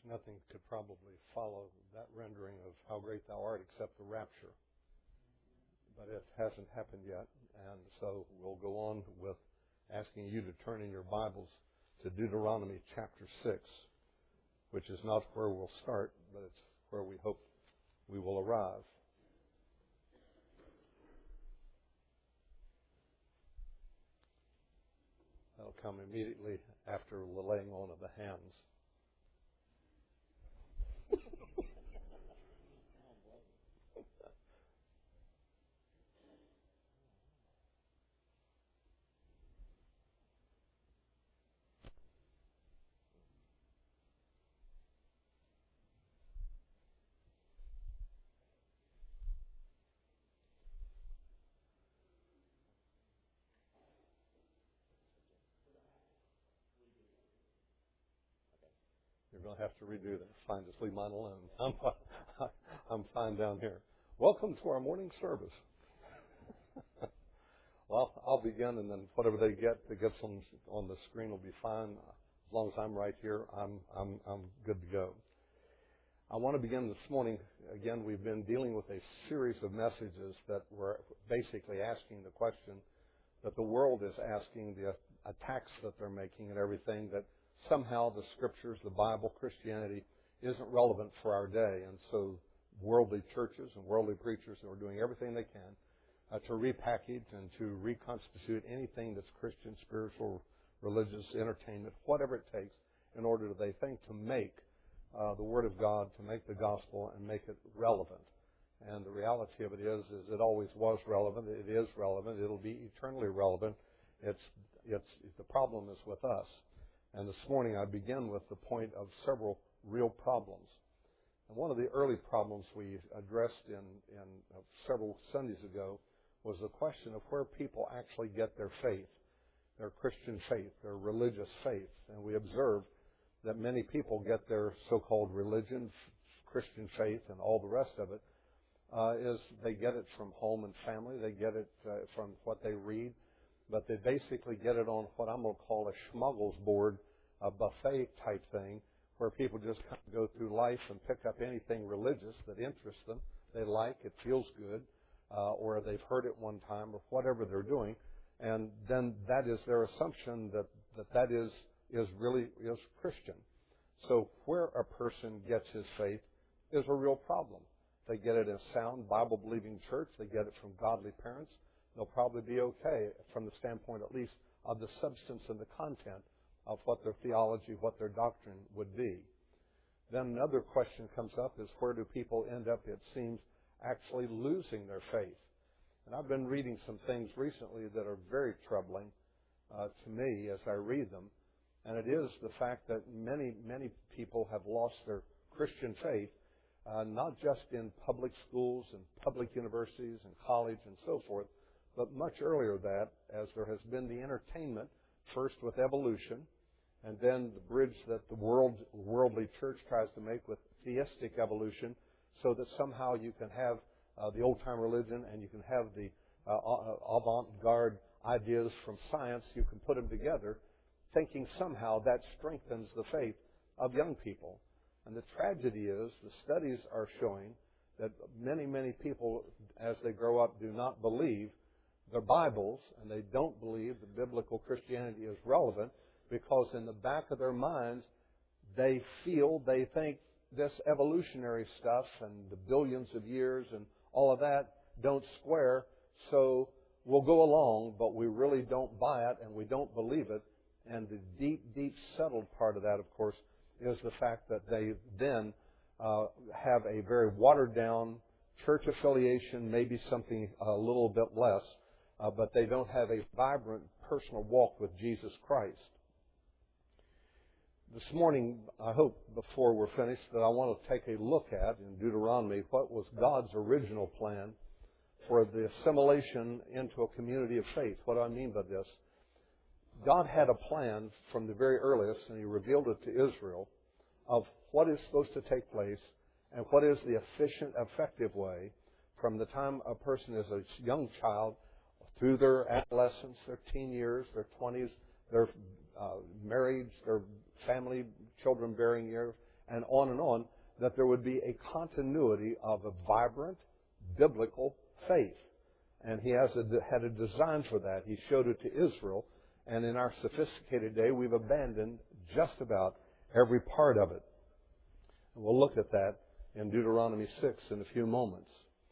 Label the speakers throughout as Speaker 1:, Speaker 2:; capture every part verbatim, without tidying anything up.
Speaker 1: Nothing could probably follow that rendering of How Great Thou Art except the rapture. But it hasn't happened yet, and so we'll go on with asking you to turn in your Bibles to Deuteronomy chapter six, which is not where we'll start, but it's where we hope we will arrive. That'll come immediately after the laying on of the hands. You're going to have to redo that. Fine, just leave mine alone. I'm fine, I'm fine down here. Welcome to our morning service. Well, I'll begin, and then whatever they get that gets on on the screen will be fine. As long as I'm right here, I'm I'm I'm good to go. I want to begin this morning. Again, we've been dealing with a series of messages that were basically asking the question that the world is asking, the attacks that they're making and everything, that somehow the Scriptures, the Bible, Christianity isn't relevant for our day. And so worldly churches and worldly preachers are doing everything they can uh, to repackage and to reconstitute anything that's Christian, spiritual, religious, entertainment, whatever it takes, in order, they think, to make uh, the Word of God, to make the gospel and make it relevant. And the reality of it is, is it always was relevant. It is relevant. It'll be eternally relevant. It's, it's, the problem is with us. And this morning I begin with the point of several real problems. And one of the early problems we addressed in, in uh, several Sundays ago was the question of where people actually get their faith, their Christian faith, their religious faith. And we observe that many people get their so-called religion, Christian faith, and all the rest of it, uh, is they get it from home and family. They get it uh, from what they read. But they basically get it on what I'm going to call a schmuggles board, a buffet type thing, where people just kind of go through life and pick up anything religious that interests them, they like, it feels good, uh, or they've heard it one time, or whatever they're doing, and then that is their assumption that that, that is, is really is Christian. So where a person gets his faith is a real problem. They get it in a sound, Bible-believing church, they get it from godly parents, they'll probably be okay from the standpoint, at least, of the substance and the content of what their theology, what their doctrine would be. Then another question comes up is, where do people end up, it seems, actually losing their faith? And I've been reading some things recently that are very troubling uh, to me as I read them. And it is the fact that many, many people have lost their Christian faith, uh, not just in public schools and public universities and college and so forth, but much earlier that, as there has been the entertainment, first with evolution, and then the bridge that the world, worldly church tries to make with theistic evolution, so that somehow you can have uh, the old-time religion and you can have the uh, avant-garde ideas from science. You can put them together, thinking somehow that strengthens the faith of young people. And the tragedy is, the studies are showing that many, many people, as they grow up, do not believe their Bibles, and they don't believe that biblical Christianity is relevant, because in the back of their minds, they feel, they think this evolutionary stuff and the billions of years and all of that don't square, so we'll go along, but we really don't buy it and we don't believe it. And the deep, deep settled part of that, of course, is the fact that they then uh, have a very watered down church affiliation, maybe something a little bit less, Uh, but they don't have a vibrant personal walk with Jesus Christ. This morning, I hope, before we're finished, that I want to take a look at, in Deuteronomy, what was God's original plan for the assimilation into a community of faith. What do I mean by this? God had a plan from the very earliest, and He revealed it to Israel, of what is supposed to take place and what is the efficient, effective way from the time a person is a young child through their adolescence, their teen years, their twenties, their uh, marriage, their family, children-bearing years, and on and on, that there would be a continuity of a vibrant biblical faith. And he has a, had a design for that. He showed it to Israel, and in our sophisticated day, we've abandoned just about every part of it. And we'll look at that in Deuteronomy six in a few moments.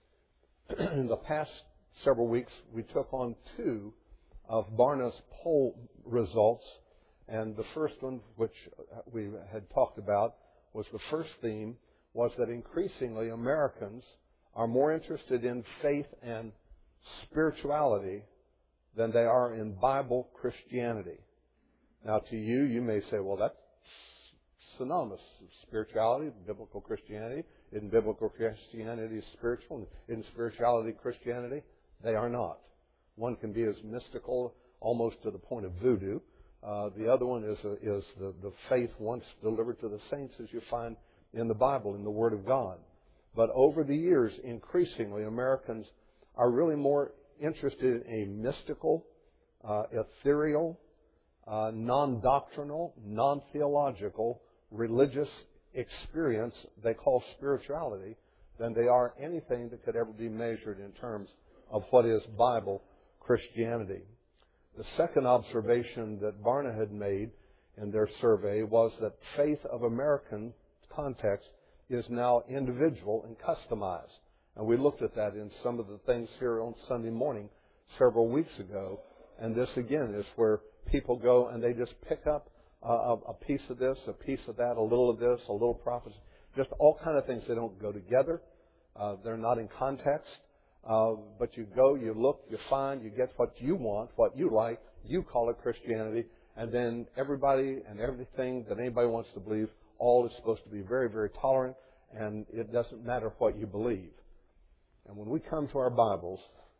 Speaker 1: In the past several weeks, we took on two of Barna's poll results, and the first one, which we had talked about, was the first theme, was that increasingly Americans are more interested in faith and spirituality than they are in Bible Christianity. Now, to you, you may say, well, that's synonymous. Spirituality, biblical Christianity. Isn't biblical Christianity spiritual? Isn't spirituality Christianity? They are not. One can be as mystical, almost to the point of voodoo. Uh, the other one is, a, is the, the faith once delivered to the saints, as you find in the Bible, in the Word of God. But over the years, increasingly, Americans are really more interested in a mystical, uh, ethereal, uh, non-doctrinal, non-theological, religious experience they call spirituality than they are anything that could ever be measured in terms of what is Bible Christianity. The second observation that Barna had made in their survey was that faith of American context is now individual and customized. And we looked at that in some of the things here on Sunday morning several weeks ago. And this, again, is where people go and they just pick up a, a piece of this, a piece of that, a little of this, a little prophecy, just all kind of things. They don't go together. Uh, they're not in context. Uh, but you go, you look, you find, you get what you want, what you like. You call it Christianity. And then everybody and everything that anybody wants to believe, all is supposed to be very, very tolerant. And it doesn't matter what you believe. And when we come to our Bibles,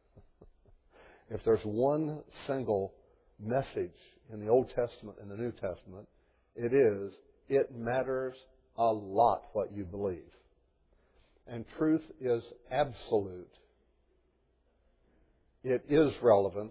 Speaker 1: if there's one single message in the Old Testament and the New Testament, it is, it matters a lot what you believe. And truth is absolute. It is relevant.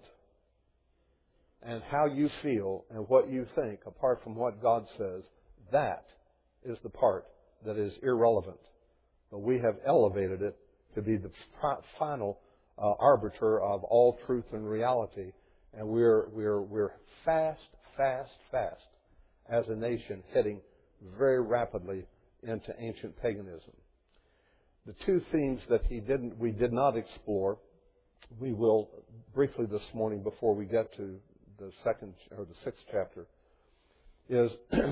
Speaker 1: And how you feel and what you think, apart from what God says, that is the part that is irrelevant. But we have elevated it to be the final uh, arbiter of all truth and reality. And we're, we're, we're fast, fast, fast as a nation heading very rapidly into ancient paganism. The two themes that he didn't, we did not explore, we will briefly this morning before we get to the second or the sixth chapter, is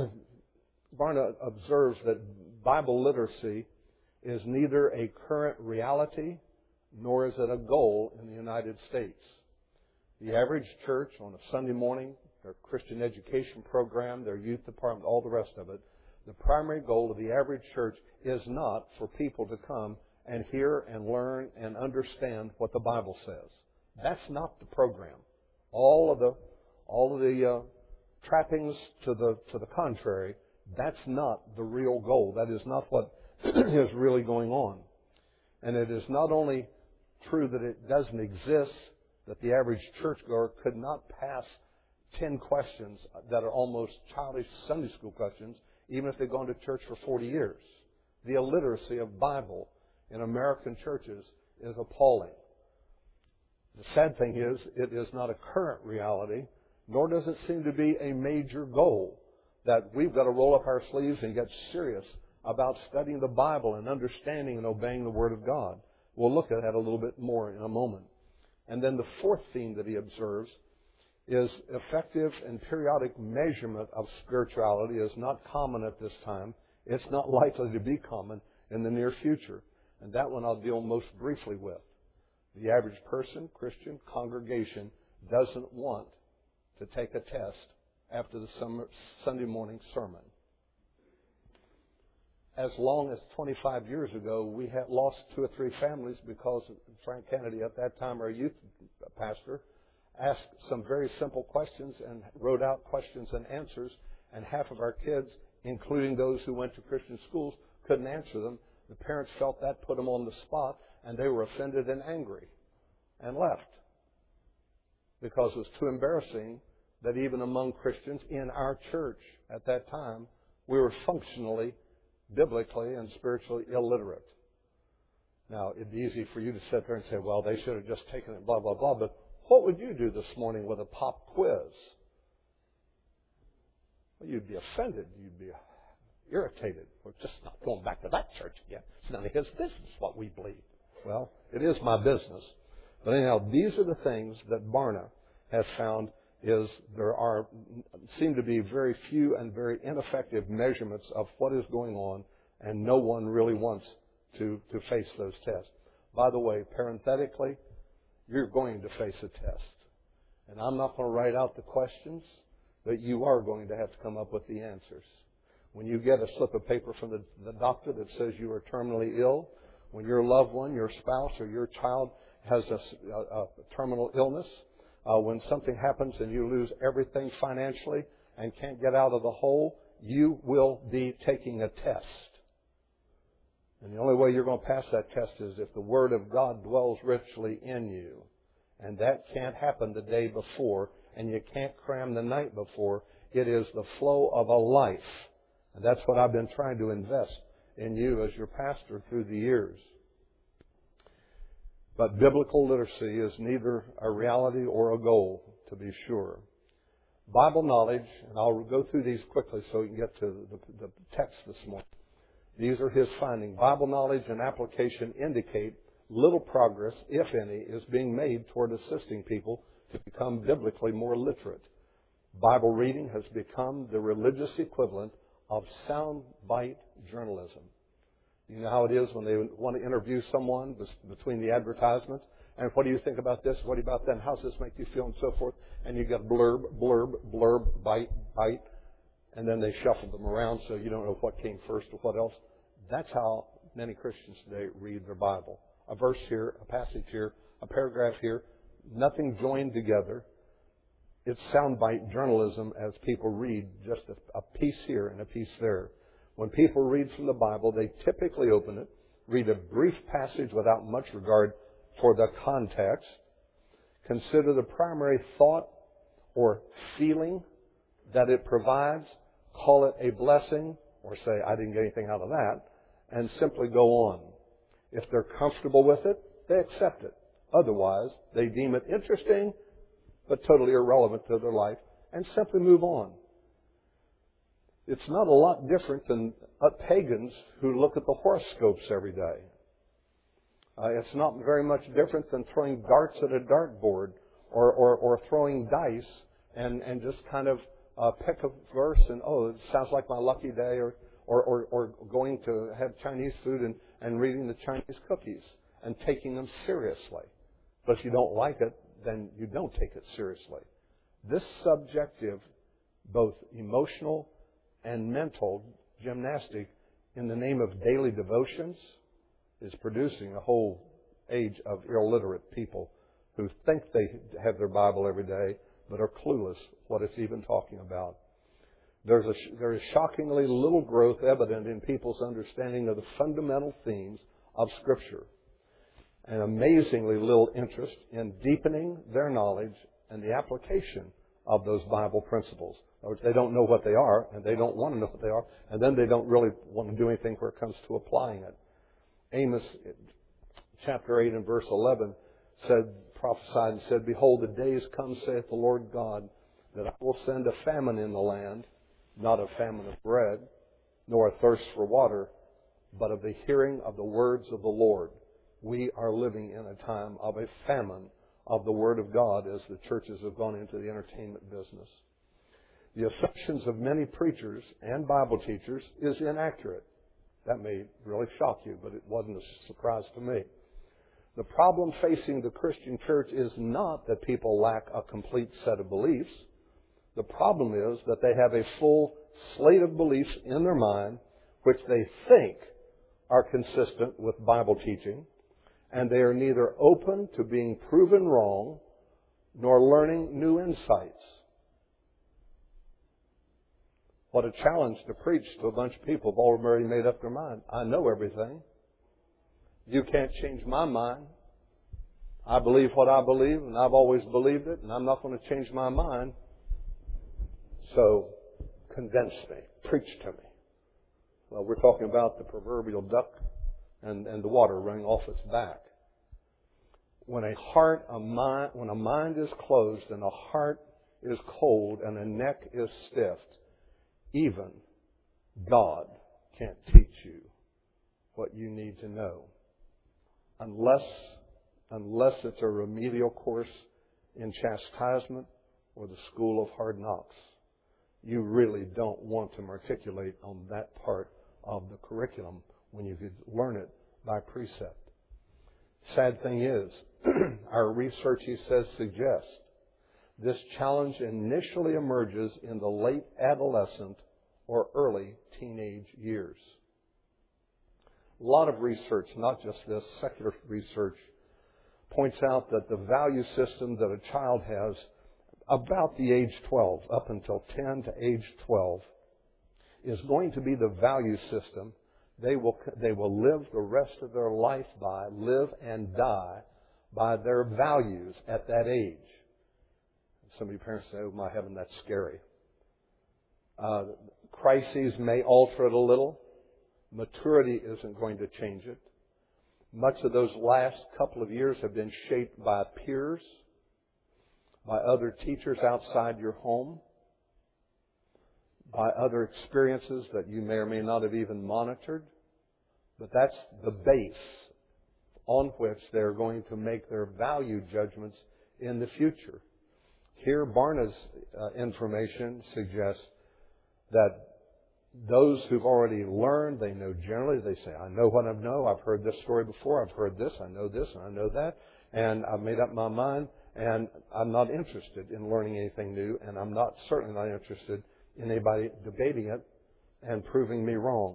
Speaker 1: Barna observes that Bible literacy is neither a current reality nor is it a goal in the United States. The average church on a Sunday morning, their Christian education program, their youth department, all the rest of it, the primary goal of the average church is not for people to come and hear and learn and understand what the Bible says. That's not the program. All of the all of the uh, trappings to the to the contrary, that's not the real goal. That is not what is really going on. And it is not only true that it doesn't exist, that the average churchgoer could not pass ten questions that are almost childish Sunday school questions, even if they've gone to church for forty years. The illiteracy of Bible in American churches is appalling. The sad thing is, it is not a current reality, nor does it seem to be a major goal that we've got to roll up our sleeves and get serious about studying the Bible and understanding and obeying the Word of God. We'll look at that a little bit more in a moment. And then the fourth theme that he observes is effective and periodic measurement of spirituality is not common at this time. It's not likely to be common in the near future. And that one I'll deal most briefly with. The average person, Christian, congregation, doesn't want to take a test after the summer, Sunday morning sermon. As long as twenty-five years ago, we had lost two or three families because Frank Kennedy, at that time our youth pastor, asked some very simple questions and wrote out questions and answers, and half of our kids, including those who went to Christian schools, couldn't answer them. The parents felt that put them on the spot, and they were offended and angry and left because it was too embarrassing that even among Christians in our church at that time, we were functionally biblically and spiritually illiterate. Now, it'd be easy for you to sit there and say, well, they should have just taken it, blah, blah, blah. But what would you do this morning with a pop quiz? Well, you'd be offended. You'd be irritated. We're just not going back to that church again. It's none of his business what we believe. Well, it is my business. But anyhow, these are the things that Barna has found is there are seem to be very few and very ineffective measurements of what is going on, and no one really wants to, to face those tests. By the way, parenthetically, you're going to face a test. And I'm not going to write out the questions, but you are going to have to come up with the answers. When you get a slip of paper from the, the doctor that says you are terminally ill, when your loved one, your spouse, or your child has a, a, a terminal illness, uh, when something happens and you lose everything financially and can't get out of the hole, you will be taking a test. And the only way you're going to pass that test is if the Word of God dwells richly in you. And that can't happen the day before, and you can't cram the night before. It is the flow of a life. And that's what I've been trying to invest in you as your pastor through the years. But biblical literacy is neither a reality or a goal, to be sure. Bible knowledge, and I'll go through these quickly so we can get to the, the text this morning. These are his findings. Bible knowledge and application indicate little progress, if any, is being made toward assisting people to become biblically more literate. Bible reading has become the religious equivalent of soundbite journalism. You know how it is when they want to interview someone between the advertisements? And what do you think about this? What about that? How does this make you feel? And so forth. And you get blurb, blurb, blurb, bite, bite. And then they shuffle them around so you don't know what came first or what else. That's how many Christians today read their Bible. A verse here, a passage here, a paragraph here, nothing joined together. It's soundbite journalism as people read just a, a piece here and a piece there. When people read from the Bible, they typically open it, read a brief passage without much regard for the context, consider the primary thought or feeling that it provides, call it a blessing, or say, I didn't get anything out of that, and simply go on. If they're comfortable with it, they accept it. Otherwise, they deem it interesting, but totally irrelevant to their life, and simply move on. It's not a lot different than pagans who look at the horoscopes every day. Uh, it's not very much different than throwing darts at a dartboard or, or, or throwing dice and, and just kind of uh, pick a verse and, oh, it sounds like my lucky day, or, or, or, or going to have Chinese food and, and reading the Chinese cookies and taking them seriously. But if you don't like it, then you don't take it seriously. This subjective, both emotional and mental gymnastic in the name of daily devotions is producing a whole age of illiterate people who think they have their Bible every day but are clueless what it's even talking about. There's a, there is shockingly little growth evident in people's understanding of the fundamental themes of Scripture, and amazingly little interest in deepening their knowledge and the application of those Bible principles. In other words, they don't know what they are, and they don't want to know what they are, and then they don't really want to do anything where it comes to applying it. Amos chapter eight and verse eleven said, prophesied and said, Behold, the days come, saith the Lord God, that I will send a famine in the land, not a famine of bread, nor a thirst for water, but of the hearing of the words of the Lord. We are living in a time of a famine of the Word of God as the churches have gone into the entertainment business. The assumptions of many preachers and Bible teachers is inaccurate. That may really shock you, but it wasn't a surprise to me. The problem facing the Christian church is not that people lack a complete set of beliefs. The problem is that they have a full slate of beliefs in their mind which they think are consistent with Bible teaching, and they are neither open to being proven wrong nor learning new insights. What a challenge to preach to a bunch of people who've already made up their mind. I know everything. You can't change my mind. I believe what I believe, and I've always believed it, and I'm not going to change my mind. So, convince me. Preach to me. Well, we're talking about the proverbial duck and, and the water running off its back. When a heart, a mind, when a mind is closed and a heart is cold and a neck is stiff, even God can't teach you what you need to know. Unless, unless it's a remedial course in chastisement or the school of hard knocks. You really don't want to matriculate on that part of the curriculum when you could learn it by precept. Sad thing is, our research, he says, suggests this challenge initially emerges in the late adolescent or early teenage years. A lot of research, not just this, secular research, points out that the value system that a child has about the age twelve, up until ten to age twelve, is going to be the value system they will they will live the rest of their life by, live and die by their values at that age. Some of you parents say, oh my heaven, that's scary. Uh, crises may alter it a little. Maturity isn't going to change it. Much of those last couple of years have been shaped by peers, by other teachers outside your home, by other experiences that you may or may not have even monitored. But that's the base on which they're going to make their value judgments in the future. Here, Barna's uh, information suggests that those who've already learned, they know generally, they say, I know what I know, I've heard this story before, I've heard this, I know this, and I know that, and I've made up my mind, and I'm not interested in learning anything new, and I'm not certainly not interested in anybody debating it and proving me wrong.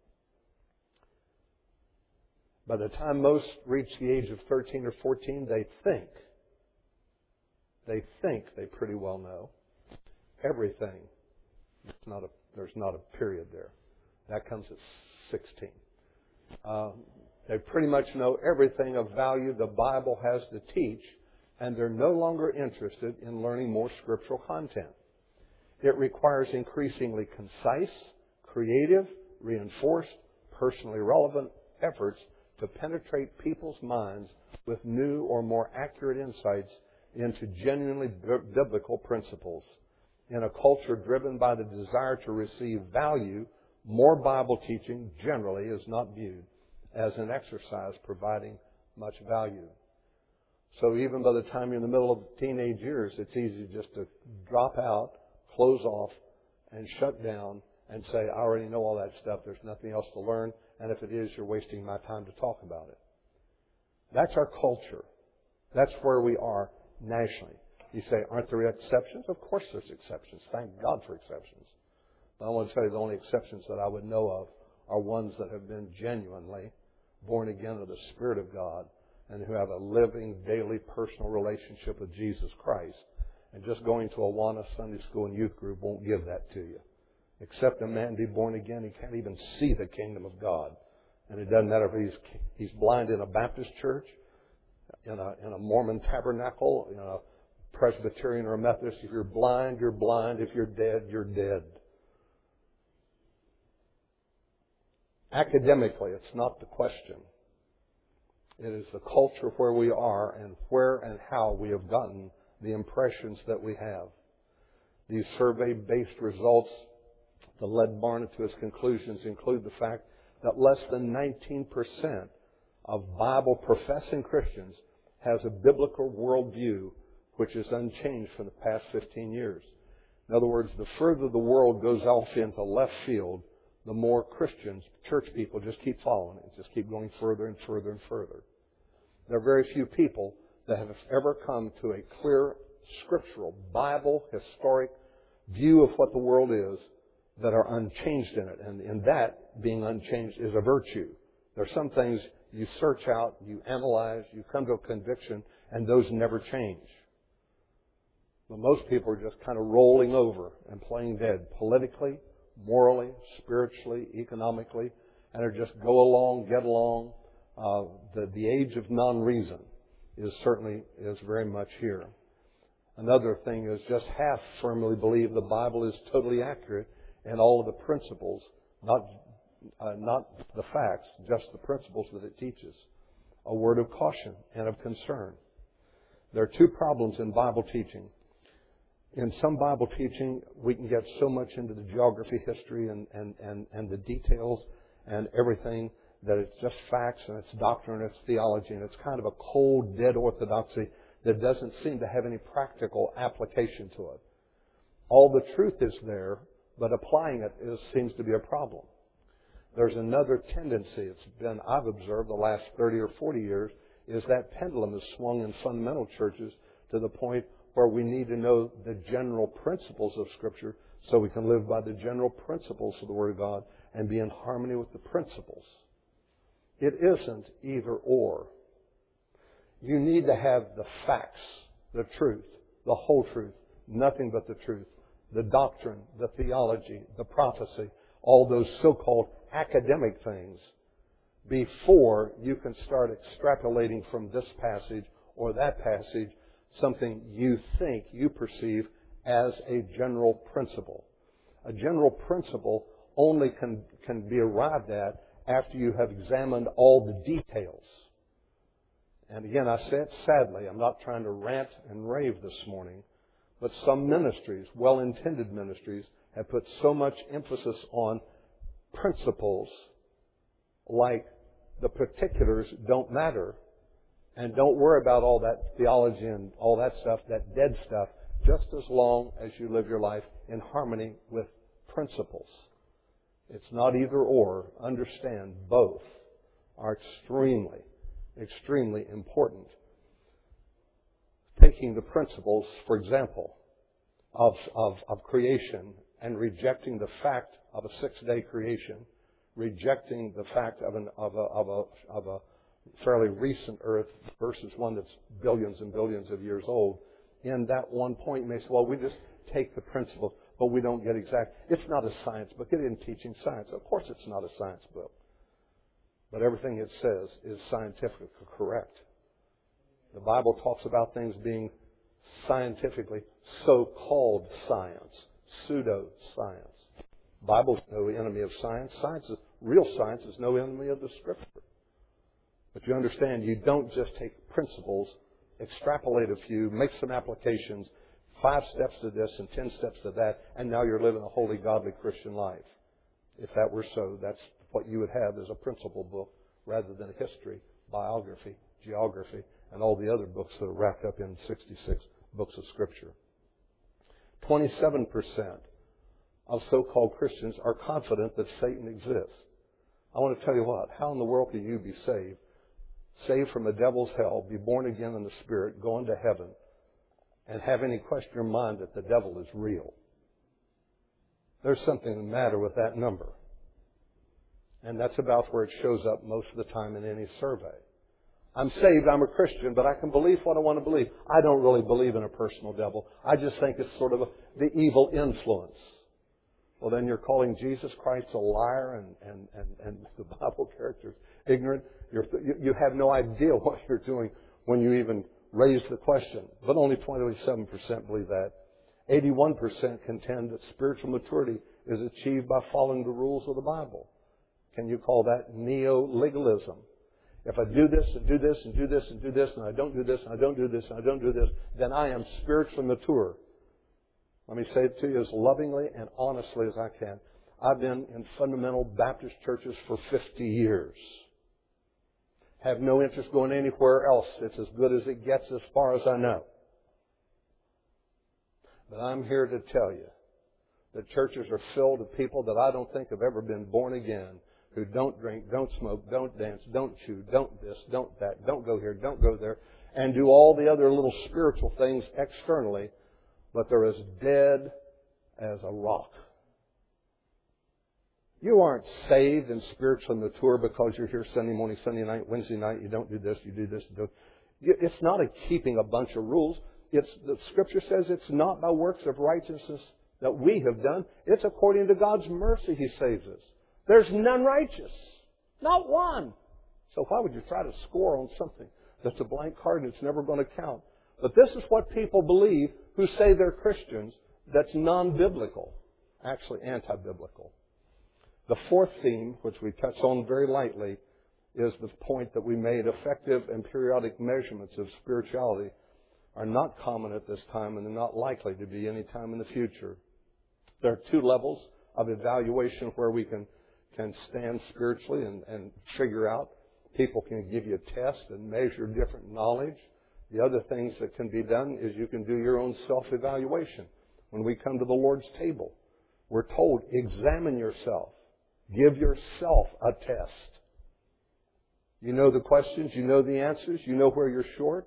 Speaker 1: By the time most reach the age of thirteen or fourteen, they think, they think they pretty well know everything. It's not a, there's not a period there. That comes at sixteen. Uh, they pretty much know everything of value the Bible has to teach, and they're no longer interested in learning more scriptural content. It requires increasingly concise, creative, reinforced, personally relevant efforts to penetrate people's minds with new or more accurate insights into genuinely biblical principles. In a culture driven by the desire to receive value, more Bible teaching generally is not viewed as an exercise providing much value. So even by the time you're in the middle of teenage years, it's easy just to drop out, close off, and shut down and say, I already know all that stuff. There's nothing else to learn. And if it is, you're wasting my time to talk about it. That's our culture. That's where we are nationally. You say, aren't there exceptions? Of course there's exceptions. Thank God for exceptions. But I want to tell you the only exceptions that I would know of are ones that have been genuinely born again of the Spirit of God and who have a living, daily, personal relationship with Jesus Christ. And just going to Awana Sunday School and Youth Group won't give that to you. Except a man be born again, he can't even see the kingdom of God. And it doesn't matter if he's he's blind in a Baptist church, in a in a Mormon tabernacle, in a Presbyterian or a Methodist. If you're blind, you're blind. If you're dead, you're dead. Academically, it's not the question. It is the culture where we are and where and how we have gotten the impressions that we have. These survey-based results that led Barna to his conclusions include the fact that less than nineteen percent of Bible-professing Christians has a biblical worldview which is unchanged for the past fifteen years. In other words, the further the world goes off into left field, the more Christians, church people, just keep following it, just keep going further and further and further. There are very few people that have ever come to a clear, scriptural, Bible, historic view of what the world is that are unchanged in it. And in that, being unchanged is a virtue. There are some things you search out, you analyze, you come to a conviction, and those never change. But most people are just kind of rolling over and playing dead politically, morally, spiritually, economically, and are just go along, get along. Uh, the, the age of non-reason is certainly is very much here. Another thing is just half firmly believe the Bible is totally accurate in all of the principles, not uh, not the facts, just the principles that it teaches. A word of caution and of concern. There are two problems in Bible teaching. In some Bible teaching, we can get so much into the geography, history, and, and, and, and the details and everything that it's just facts and it's doctrine and it's theology, and it's kind of a cold, dead orthodoxy that doesn't seem to have any practical application to it. All the truth is there, but applying it is, seems to be a problem. There's another tendency. It's been, I've observed the last thirty or forty years, is that pendulum has swung in fundamental churches to the point where we need to know the general principles of Scripture so we can live by the general principles of the Word of God and be in harmony with the principles. It isn't either or. You need to have the facts, the truth, the whole truth, nothing but the truth, the doctrine, the theology, the prophecy, all those so-called academic things before you can start extrapolating from this passage or that passage something you think, you perceive as a general principle. A general principle only can, can be arrived at after you have examined all the details. And again, I say it sadly, I'm not trying to rant and rave this morning, but some ministries, well-intended ministries, have put so much emphasis on principles like the particulars don't matter, and don't worry about all that theology and all that stuff, that dead stuff, just as long as you live your life in harmony with principles. It's not either or. Understand both are extremely, extremely important. Taking the principles, for example, of, of, of creation and rejecting the fact of a six-day creation, rejecting the fact of, an, of, a, of, a, of a fairly recent earth versus one that's billions and billions of years old. In that one point, you may say, well, we just take the principles, but we don't get exact. It's not a science book. It isn't teaching science. Of course it's not a science book. But everything it says is scientifically correct. The Bible talks about things being scientifically so-called science, pseudo-science. The Bible's no enemy of science. Science is, real science is no enemy of the Scripture. But you understand, you don't just take principles, extrapolate a few, make some applications, five steps to this and ten steps to that, and now you're living a holy, godly Christian life. If that were so, that's what you would have as a principle book rather than a history, biography, geography, and all the other books that are wrapped up in sixty-six books of Scripture. twenty-seven percent of so-called Christians are confident that Satan exists. I want to tell you what, how in the world can you be saved? Saved from the devil's hell, be born again in the Spirit, go into heaven, and have any question in your mind that the devil is real? There's something the matter with that number. And that's about where it shows up most of the time in any survey. I'm saved, I'm a Christian, but I can believe what I want to believe. I don't really believe in a personal devil. I just think it's sort of a, the evil influence. Well, then you're calling Jesus Christ a liar and, and, and, and the Bible characters ignorant. You're, you, you have no idea what you're doing when you even raise the question. But only twenty-seven percent believe that. eighty-one percent contend that spiritual maturity is achieved by following the rules of the Bible. Can you call that neo-legalism? If I do this and do this and do this and do this and I don't do this and I don't do this and I don't do this, then I am spiritually mature. Let me say it to you as lovingly and honestly as I can. I've been in fundamental Baptist churches for fifty years. Have no interest going anywhere else. It's as good as it gets as far as I know. But I'm here to tell you that churches are filled with people that I don't think have ever been born again, who don't drink, don't smoke, don't dance, don't chew, don't this, don't that, don't go here, don't go there, and do all the other little spiritual things externally, but they're as dead as a rock. You aren't saved and spiritually mature because you're here Sunday morning, Sunday night, Wednesday night. You don't do this, you do this. You do. It's not a keeping a bunch of rules. It's the Scripture says it's not by works of righteousness that we have done. It's according to God's mercy He saves us. There's none righteous. Not one. So why would you try to score on something that's a blank card and it's never going to count? But this is what people believe who say they're Christians that's non-biblical. Actually anti-biblical. The fourth theme, which we touch on very lightly, is the point that we made. Effective and periodic measurements of spirituality are not common at this time, and they're not likely to be any time in the future. There are two levels of evaluation where we can, can stand spiritually and, and figure out. People can give you a test and measure different knowledge. The other things that can be done is you can do your own self-evaluation. When we come to the Lord's table, we're told, examine yourself. Give yourself a test. You know the questions, you know the answers, you know where you're short.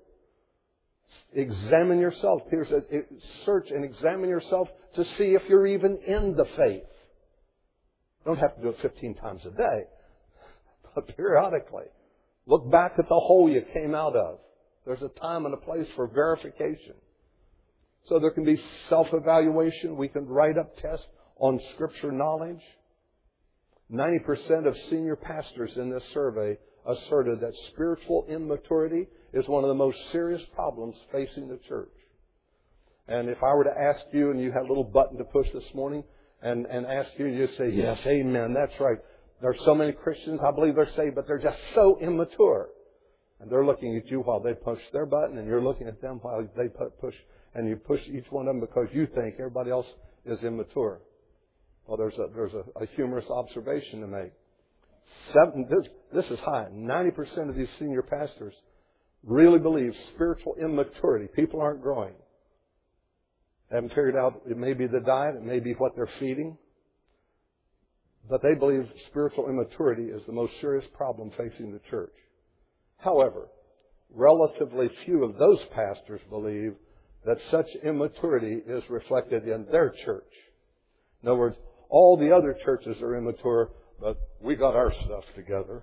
Speaker 1: Examine yourself. Peter said, search and examine yourself to see if you're even in the faith. You don't have to do it fifteen times a day, but periodically. Look back at the hole you came out of. There's a time and a place for verification. So there can be self-evaluation. We can write up tests on Scripture knowledge. ninety percent of senior pastors in this survey asserted that spiritual immaturity is one of the most serious problems facing the church. And if I were to ask you, and you had a little button to push this morning, and, and ask you, you'd say, yes, amen, that's right. There are so many Christians, I believe they're saved, but they're just so immature. And they're looking at you while they push their button, and you're looking at them while they push, and you push each one of them because you think everybody else is immature. Well, there's a, there's a, a humorous observation to make. Seven, this, this is high. ninety percent of these senior pastors really believe spiritual immaturity. People aren't growing. They haven't figured out, it may be the diet, it may be what they're feeding. But they believe spiritual immaturity is the most serious problem facing the church. However, relatively few of those pastors believe that such immaturity is reflected in their church. In other words, all the other churches are immature, but we got our stuff together.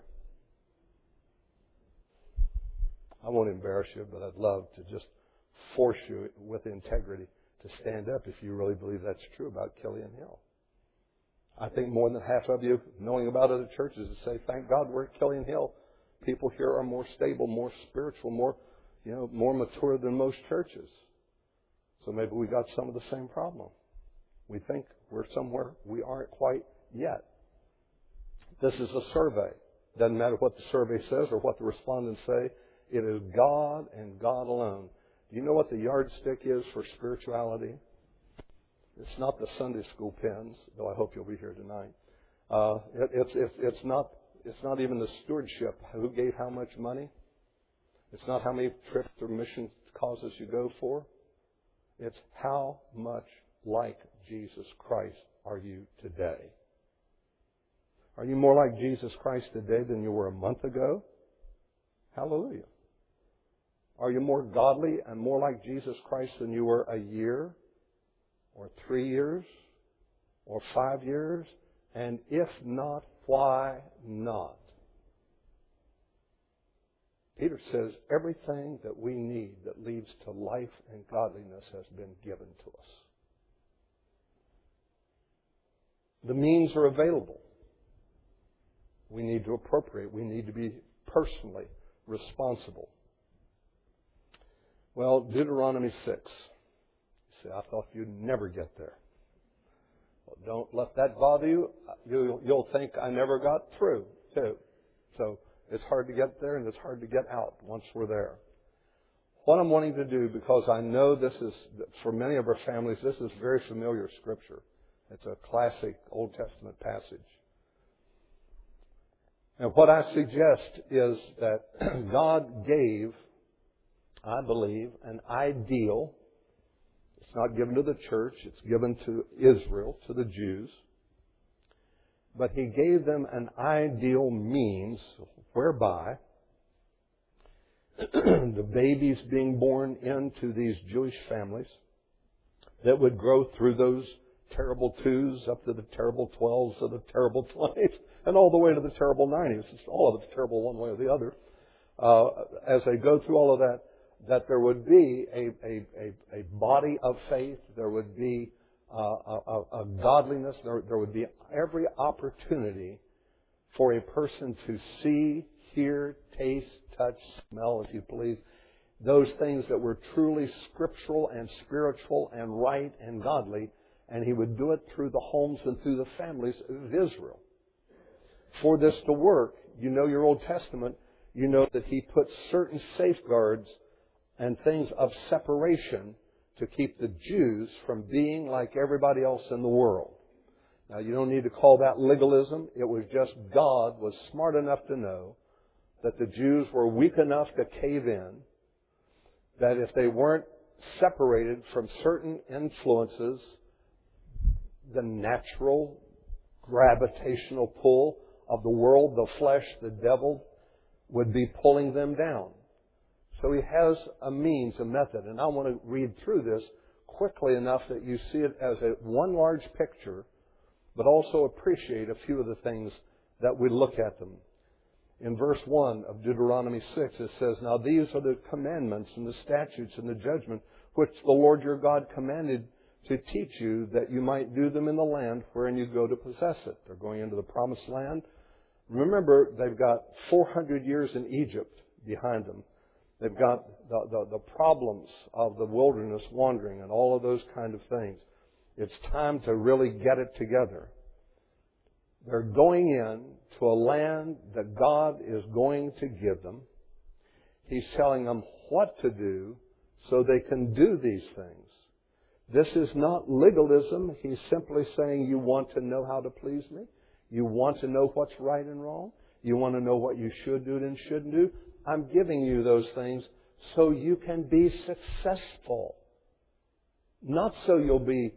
Speaker 1: I won't embarrass you, but I'd love to just force you with integrity to stand up if you really believe that's true about Killian Hill. I think more than half of you, knowing about other churches, would say, thank God we're at Killian Hill. People here are more stable, more spiritual, more, you know, more mature than most churches. So maybe we got some of the same problem. We think we're somewhere we aren't quite yet. This is a survey. Doesn't matter what the survey says or what the respondents say. It is God and God alone. Do you know what the yardstick is for spirituality? It's not the Sunday school pens, though I hope you'll be here tonight. Uh, it, it's, it's, it's not it's not even the stewardship. Who gave how much money? It's not how many trips or mission causes you go for. It's how much like Jesus Christ are you today? Are you more like Jesus Christ today than you were a month ago? Hallelujah. Are you more godly and more like Jesus Christ than you were a year or three years or five years? And if not, why not? Peter says everything that we need that leads to life and godliness has been given to us. The means are available. We need to appropriate. We need to be personally responsible. Well, Deuteronomy six. You say, I thought you'd never get there. Well, don't let that bother you. You'll, you'll think I never got through, too. So it's hard to get there and it's hard to get out once we're there. What I'm wanting to do, because I know this is, for many of our families, this is very familiar Scripture. It's a classic Old Testament passage. And what I suggest is that God gave, I believe, an ideal. It's not given to the church. It's given to Israel, to the Jews. But He gave them an ideal means whereby the babies being born into these Jewish families that would grow through those terrible twos up to the terrible twelves or the terrible twenties and all the way to the terrible nineties. It's all of it's terrible one way or the other. Uh, as they go through all of that, that there would be a, a, a, a body of faith, there would be uh, a, a godliness, there, there would be every opportunity for a person to see, hear, taste, touch, smell, if you please, those things that were truly scriptural and spiritual and right and godly, and He would do it through the homes and through the families of Israel. for this to work, you know your Old Testament, you know that He put certain safeguards and things of separation to keep the Jews from being like everybody else in the world. Now, you don't need to call that legalism. It was just God was smart enough to know that the Jews were weak enough to cave in, that if they weren't separated from certain influences, the natural gravitational pull of the world, the flesh, the devil, would be pulling them down. So He has a means, a method, and I want to read through this quickly enough that you see it as a one large picture, but also appreciate a few of the things that we look at them. In verse one of Deuteronomy six, it says, "Now these are the commandments and the statutes and the judgment which the Lord your God commanded to teach you, that you might do them in the land wherein you go to possess it." They're going into the promised land. Remember, they've got four hundred years in Egypt behind them. They've got the, the, the problems of the wilderness wandering and all of those kind of things. It's time to really get it together. They're going in to a land that God is going to give them. He's telling them what to do so they can do these things. This is not legalism. He's simply saying, you want to know how to please me? You want to know what's right and wrong? You want to know what you should do and shouldn't do? I'm giving you those things so you can be successful. Not so you'll be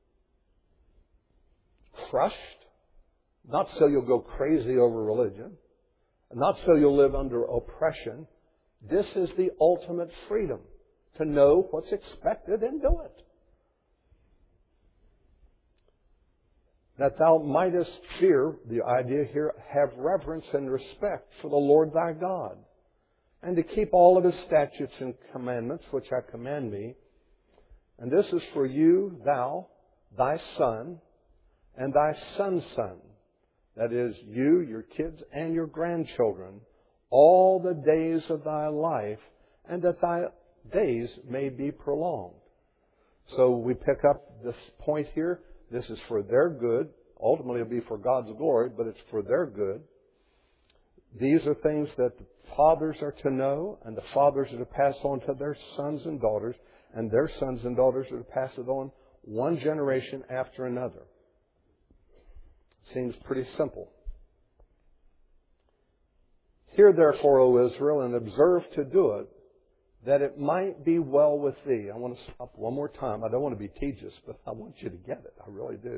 Speaker 1: crushed. Not so you'll go crazy over religion. Not so you'll live under oppression. This is the ultimate freedom, to know what's expected and do it. That thou mightest fear, the idea here, have reverence and respect for the Lord thy God, and to keep all of His statutes and commandments which I command thee. And this is for you, thou, thy son, and thy son's son. That is, you, your kids, and your grandchildren, all the days of thy life, and that thy days may be prolonged. So we pick up this point here. This is for their good. Ultimately, it'll be for God's glory, but it's for their good. These are things that the fathers are to know, and the fathers are to pass on to their sons and daughters, and their sons and daughters are to pass it on one generation after another. Seems pretty simple. Hear therefore, O Israel, and observe to do it, that it might be well with thee. I want to stop one more time. I don't want to be tedious, but I want you to get it. I really do.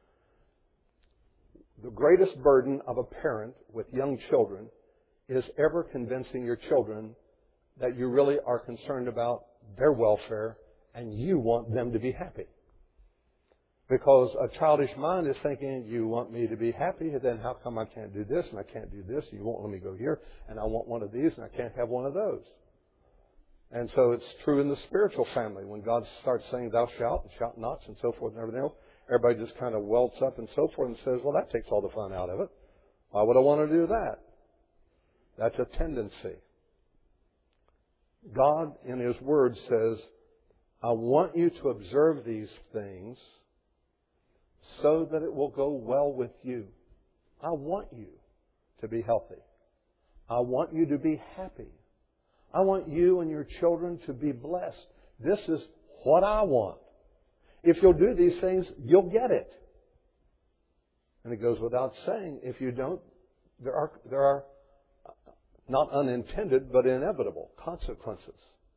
Speaker 1: The greatest burden of a parent with young children is ever convincing your children that you really are concerned about their welfare and you want them to be happy. Because a childish mind is thinking, you want me to be happy, then how come I can't do this and I can't do this, and you won't let me go here, and I want one of these and I can't have one of those. And so it's true in the spiritual family. When God starts saying, thou shalt, and shalt nots, and so forth and everything else, everybody just kind of welts up and so forth and says, well, that takes all the fun out of it. Why would I want to do that? That's a tendency. God, in His Word, says, I want you to observe these things so that it will go well with you. I want you to be healthy. I want you to be happy. I want you and your children to be blessed. This is what I want. If you'll do these things, you'll get it. And it goes without saying, if you don't, there are, there are not unintended, but inevitable consequences.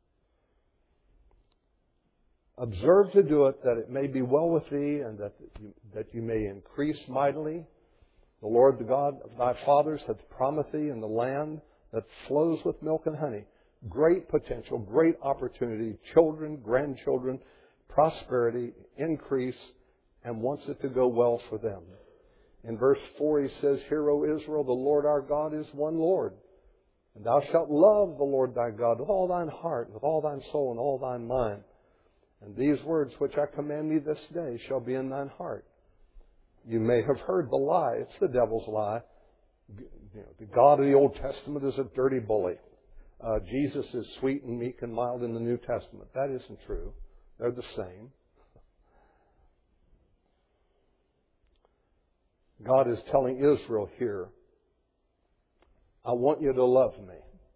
Speaker 1: Observe to do it, that it may be well with thee, and that you, that you may increase mightily. The Lord, the God of thy fathers, hath promised thee in the land that flows with milk and honey. Great potential, great opportunity, children, grandchildren, prosperity, increase, and wants it to go well for them. In verse four, He says, Hear, O Israel, the Lord our God is one Lord. And thou shalt love the Lord thy God with all thine heart, with all thine soul, and all thine mind. And these words which I command thee this day shall be in thine heart. You may have heard the lie. It's the devil's lie. You know, the God of the Old Testament is a dirty bully. Uh, Jesus is sweet and meek and mild in the New Testament. That isn't true. They're the same. God is telling Israel here I want you to love me.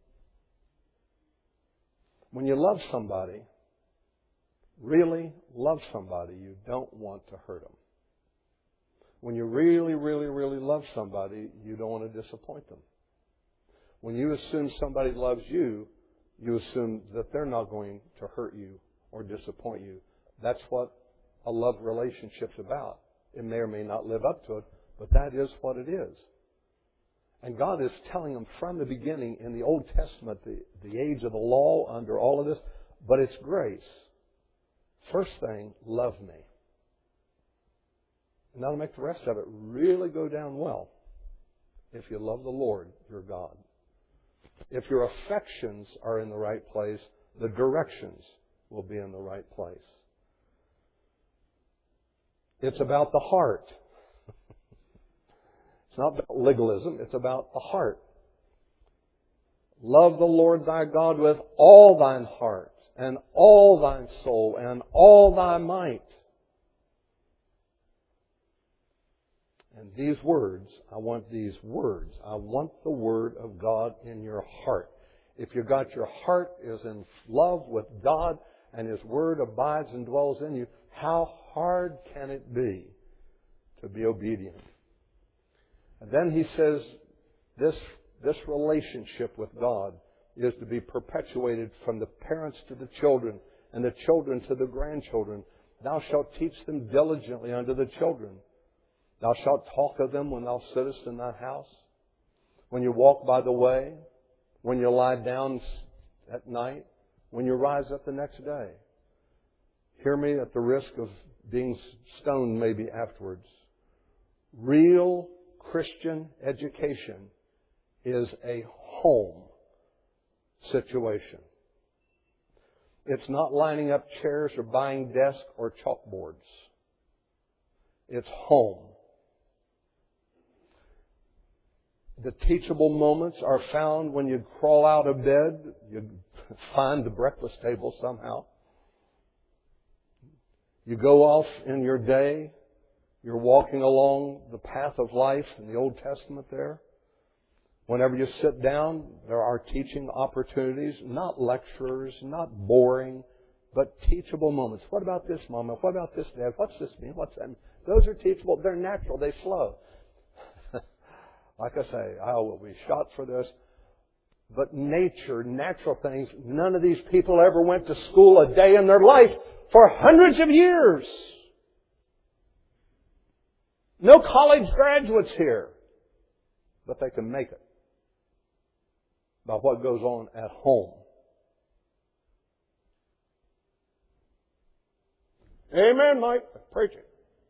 Speaker 1: When you love somebody, really love somebody, you don't want to hurt them. When you really, really, really love somebody, you don't want to disappoint them. When you assume somebody loves you, you assume that they're not going to hurt you or disappoint you. That's what a love relationship's about. It may or may not live up to it, but that is what it is. And God is telling them from the beginning in the Old Testament, the, the age of the law, under all of this, but it's grace. First thing, love me. And that'll make the rest of it really go down well. If you love the Lord, your God. If your affections are in the right place, the directions will be in the right place. It's about the heart. It's not about legalism. It's about the heart. Love the Lord thy God with all thine heart and all thine soul and all thy might. And these words, I want these words. I want the Word of God in your heart. If you've got your heart is in love with God and His Word abides and dwells in you, how hard can it be to be obedient? And then he says this, this relationship with God is to be perpetuated from the parents to the children and the children to the grandchildren. Thou shalt teach them diligently unto the children. Thou shalt talk of them when thou sittest in thy house, when you walk by the way, when you lie down at night, when you rise up the next day. Hear me at the risk of being stoned maybe afterwards. Real Christian education is a home situation. It's not lining up chairs or buying desks or chalkboards. It's home. The teachable moments are found when you crawl out of bed, you find the breakfast table somehow. You go off in your day, you're walking along the path of life in the Old Testament there. Whenever you sit down, there are teaching opportunities, not lectures, not boring, but teachable moments. What about this moment? What about this day? What's this mean? What's that mean? Those are teachable. They're natural. They flow. Like I say, I will be shot for this. But nature, natural things, none of these people ever went to school a day in their life for hundreds of years. No college graduates here. But they can make it by what goes on at home. Amen, Mike. Preach it.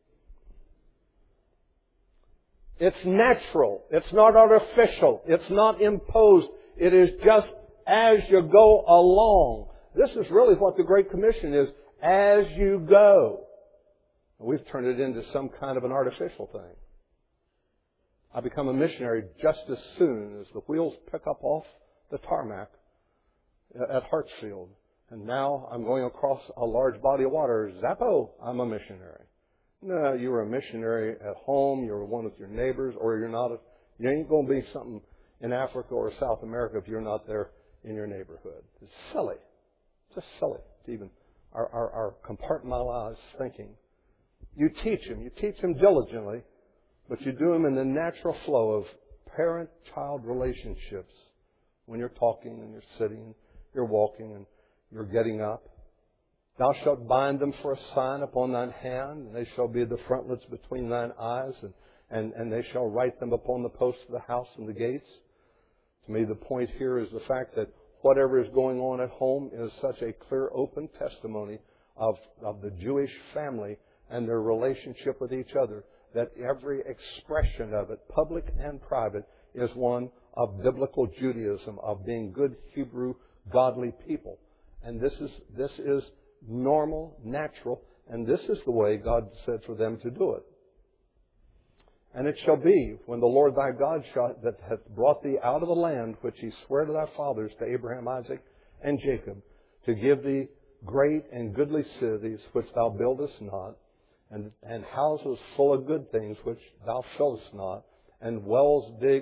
Speaker 1: It's natural. It's not artificial. It's not imposed. It is just as you go along. This is really what the Great Commission is. As you go. We've turned it into some kind of an artificial thing. I become a missionary just as soon as the wheels pick up off the tarmac at Hartsfield. And now I'm going across a large body of water. Zappo, I'm a missionary. No, you were a missionary at home. You were one with your neighbors, or you're not. A, you ain't going to be something in Africa or South America if you're not there in your neighborhood. It's silly. It's just silly to even our, our, our compartmentalized thinking. You teach them. You teach them diligently, but you do them in the natural flow of parent-child relationships. When you're talking and you're sitting, you're walking and you're getting up. Thou shalt bind them for a sign upon thine hand, and they shall be the frontlets between thine eyes, and, and, and they shall write them upon the posts of the house and the gates. To me, the point here is the fact that whatever is going on at home is such a clear, open testimony of, of the Jewish family and their relationship with each other, that every expression of it, public and private, is one of biblical Judaism, of being good Hebrew, godly people. And this is, this is normal, natural, and this is the way God said for them to do it. And it shall be, when the Lord thy God shall, that hath brought thee out of the land which he sware to thy fathers, to Abraham, Isaac, and Jacob, to give thee great and goodly cities which thou buildest not, and, and houses full of good things which thou fillest not, and wells dig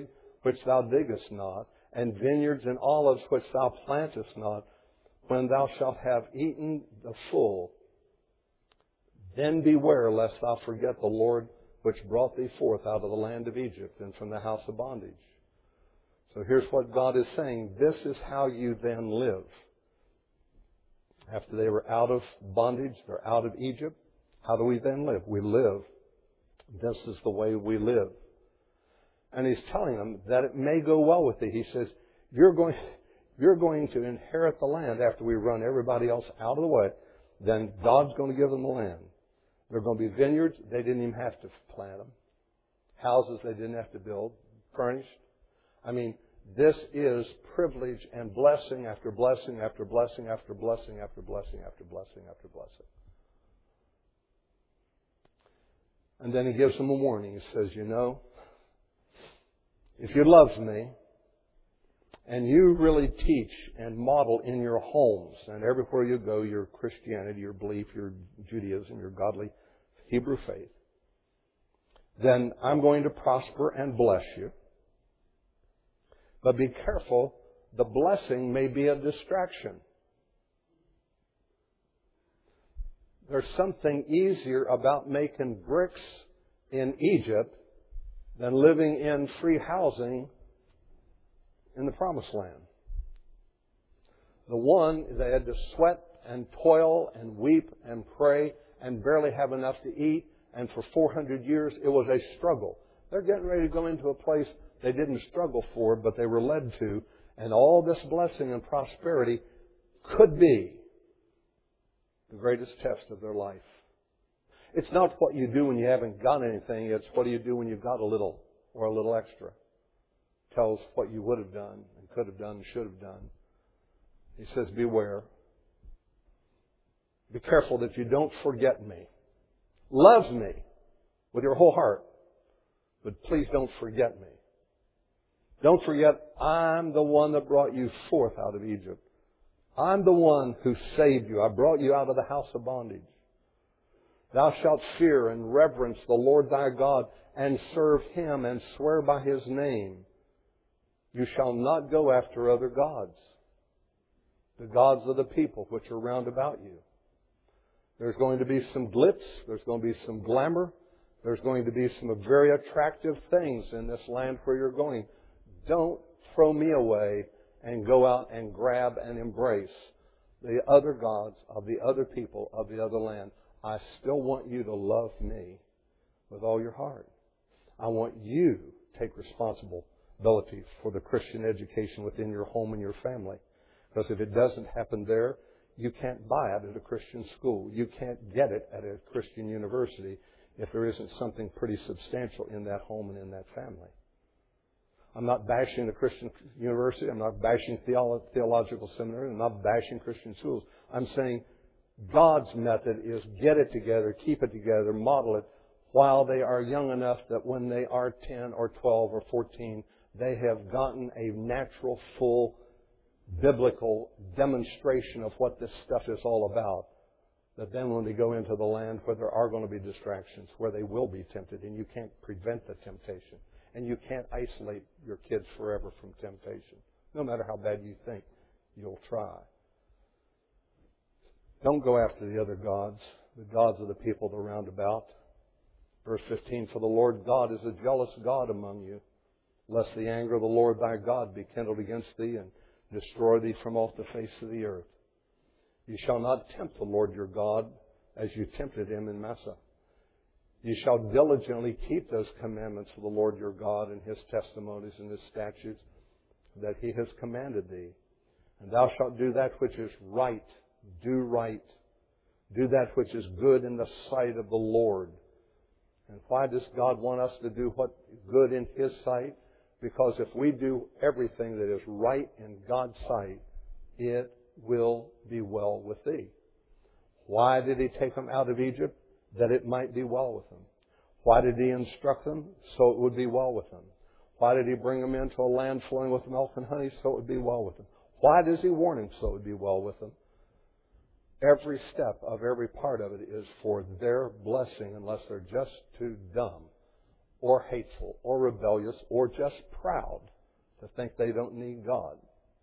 Speaker 1: which thou diggest not, and vineyards and olives which thou plantest not, when thou shalt have eaten the full, then beware lest thou forget the Lord which brought thee forth out of the land of Egypt and from the house of bondage. So here's what God is saying. This is how you then live. After they were out of bondage, they're out of Egypt, how do we then live? We live. This is the way we live. And He's telling them that it may go well with thee. He says, you're going, you're going to inherit the land after we run everybody else out of the way. Then God's going to give them the land. There are going to be vineyards. They didn't even have to plant them. Houses they didn't have to build. Furnished. I mean, this is privilege and blessing after blessing after blessing after blessing after blessing after blessing after blessing. And then He gives them a warning. He says, you know, if you love me and you really teach and model in your homes and everywhere you go your Christianity, your belief, your Judaism, your godly Hebrew faith, then I'm going to prosper and bless you. But be careful, the blessing may be a distraction. There's something easier about making bricks in Egypt than living in free housing in the Promised Land. The one, they had to sweat and toil and weep and pray and barely have enough to eat. And for four hundred years, it was a struggle. They're getting ready to go into a place they didn't struggle for, but they were led to. And all this blessing and prosperity could be the greatest test of their life. It's not what you do when you haven't got anything. It's what do you do when you've got a little or a little extra. It tells what you would have done and could have done and should have done. He says, beware. Be careful that you don't forget me. Love me with your whole heart. But please don't forget me. Don't forget, I'm the one that brought you forth out of Egypt. I'm the one who saved you. I brought you out of the house of bondage. Thou shalt fear and reverence the Lord thy God and serve Him and swear by His name. You shall not go after other gods, the gods of the people which are round about you. There's going to be some glitz. There's going to be some glamour. There's going to be some very attractive things in this land where you're going. Don't throw me away and go out and grab and embrace the other gods of the other people of the other land. I still want you to love me with all your heart. I want you to take responsibility for the Christian education within your home and your family. Because if it doesn't happen there, you can't buy it at a Christian school. You can't get it at a Christian university if there isn't something pretty substantial in that home and in that family. I'm not bashing the Christian university. I'm not bashing theolo- theological seminary. I'm not bashing Christian schools. I'm saying God's method is get it together, keep it together, model it while they are young enough that when they are ten or twelve or fourteen, they have gotten a natural, full, biblical demonstration of what this stuff is all about. That then when they go into the land where there are going to be distractions, where they will be tempted, and you can't prevent the temptation. And you can't isolate your kids forever from temptation. No matter how bad you think, you'll try. Don't go after the other gods, the gods of the people around about. Verse fifteen, for the Lord God is a jealous God among you, lest the anger of the Lord thy God be kindled against thee and destroy thee from off the face of the earth. You shall not tempt the Lord your God as you tempted Him in Massah. You shall diligently keep those commandments of the Lord your God and His testimonies and His statutes that He has commanded thee. And thou shalt do that which is right. Do right. Do that which is good in the sight of the Lord. And why does God want us to do what is good in His sight? Because if we do everything that is right in God's sight, it will be well with thee. Why did He take them out of Egypt? That it might be well with them. Why did He instruct them? So it would be well with them. Why did He bring them into a land flowing with milk and honey? So it would be well with them. Why does He warn them? So it would be well with them. Every step of every part of it is for their blessing unless they're just too dumb or hateful or rebellious or just proud to think they don't need God.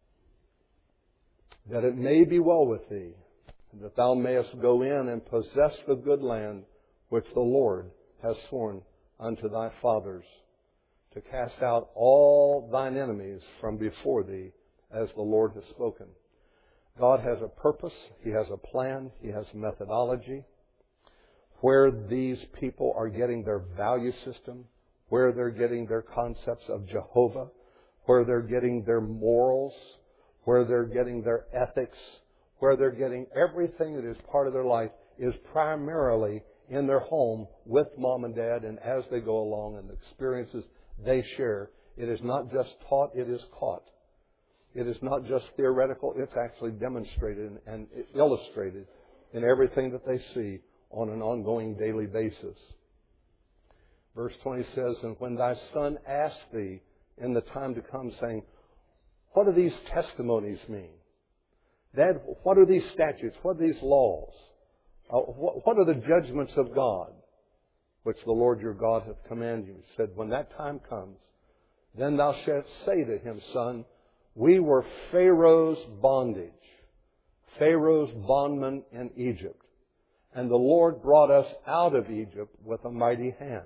Speaker 1: That it may be well with thee, and that thou mayest go in and possess the good land which the Lord has sworn unto thy fathers, to cast out all thine enemies from before thee, as the Lord has spoken. God has a purpose. He has a plan. He has a methodology. Where these people are getting their value system, where they're getting their concepts of Jehovah, where they're getting their morals, where they're getting their ethics, where they're getting everything that is part of their life is primarily in their home with mom and dad, and as they go along and the experiences they share. It is not just taught, it is caught. It is not just theoretical, it's actually demonstrated and illustrated in everything that they see on an ongoing daily basis. Verse twenty says, and when thy son ask thee in the time to come, saying, what do these testimonies mean? Dad, what are these statutes? What are these laws? Uh, what, what are the judgments of God, which the Lord your God hath commanded you? He said, when that time comes, then thou shalt say to him, son, we were Pharaoh's bondage, Pharaoh's bondmen in Egypt. And the Lord brought us out of Egypt with a mighty hand.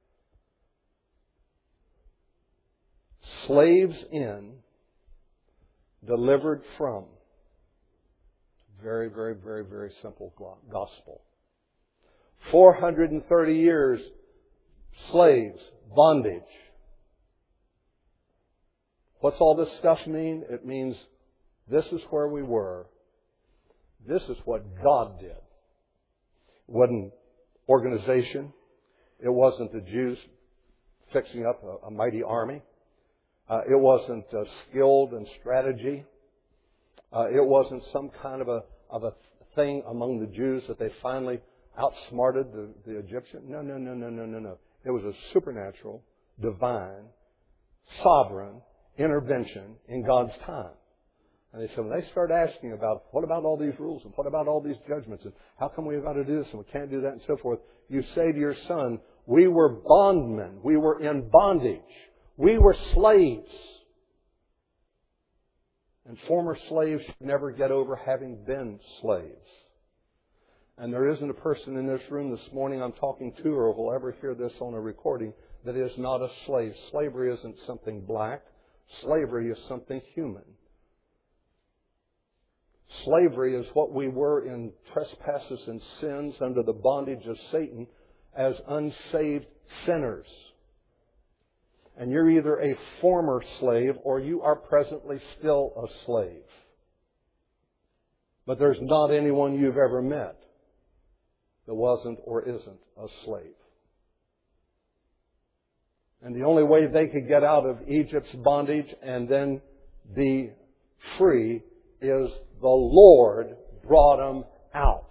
Speaker 1: Slaves in, delivered from. Very, very, very, very simple gospel. four hundred thirty years, slaves, bondage. What's all this stuff mean? It means this is where we were. This is what God did. It wasn't organization. It wasn't the Jews fixing up a, a mighty army. Uh, it wasn't uh, skilled and strategy. Uh, it wasn't some kind of a of a thing among the Jews that they finally outsmarted the, the Egyptian. No, no, no, no, no, no, no. It was a supernatural, divine, sovereign intervention in God's time. And they said, when they start asking about, what about all these rules, and what about all these judgments, and how come we've got to do this, and we can't do that, and so forth, you say to your son, we were bondmen. We were in bondage. We were slaves. And former slaves should never get over having been slaves. And there isn't a person in this room this morning I'm talking to or will ever hear this on a recording that is not a slave. Slavery isn't something black. Slavery is something human. Slavery is what we were in trespasses and sins under the bondage of Satan as unsaved sinners. And you're either a former slave or you are presently still a slave. But there's not anyone you've ever met that wasn't or isn't a slave. And the only way they could get out of Egypt's bondage and then be free is the Lord brought them out.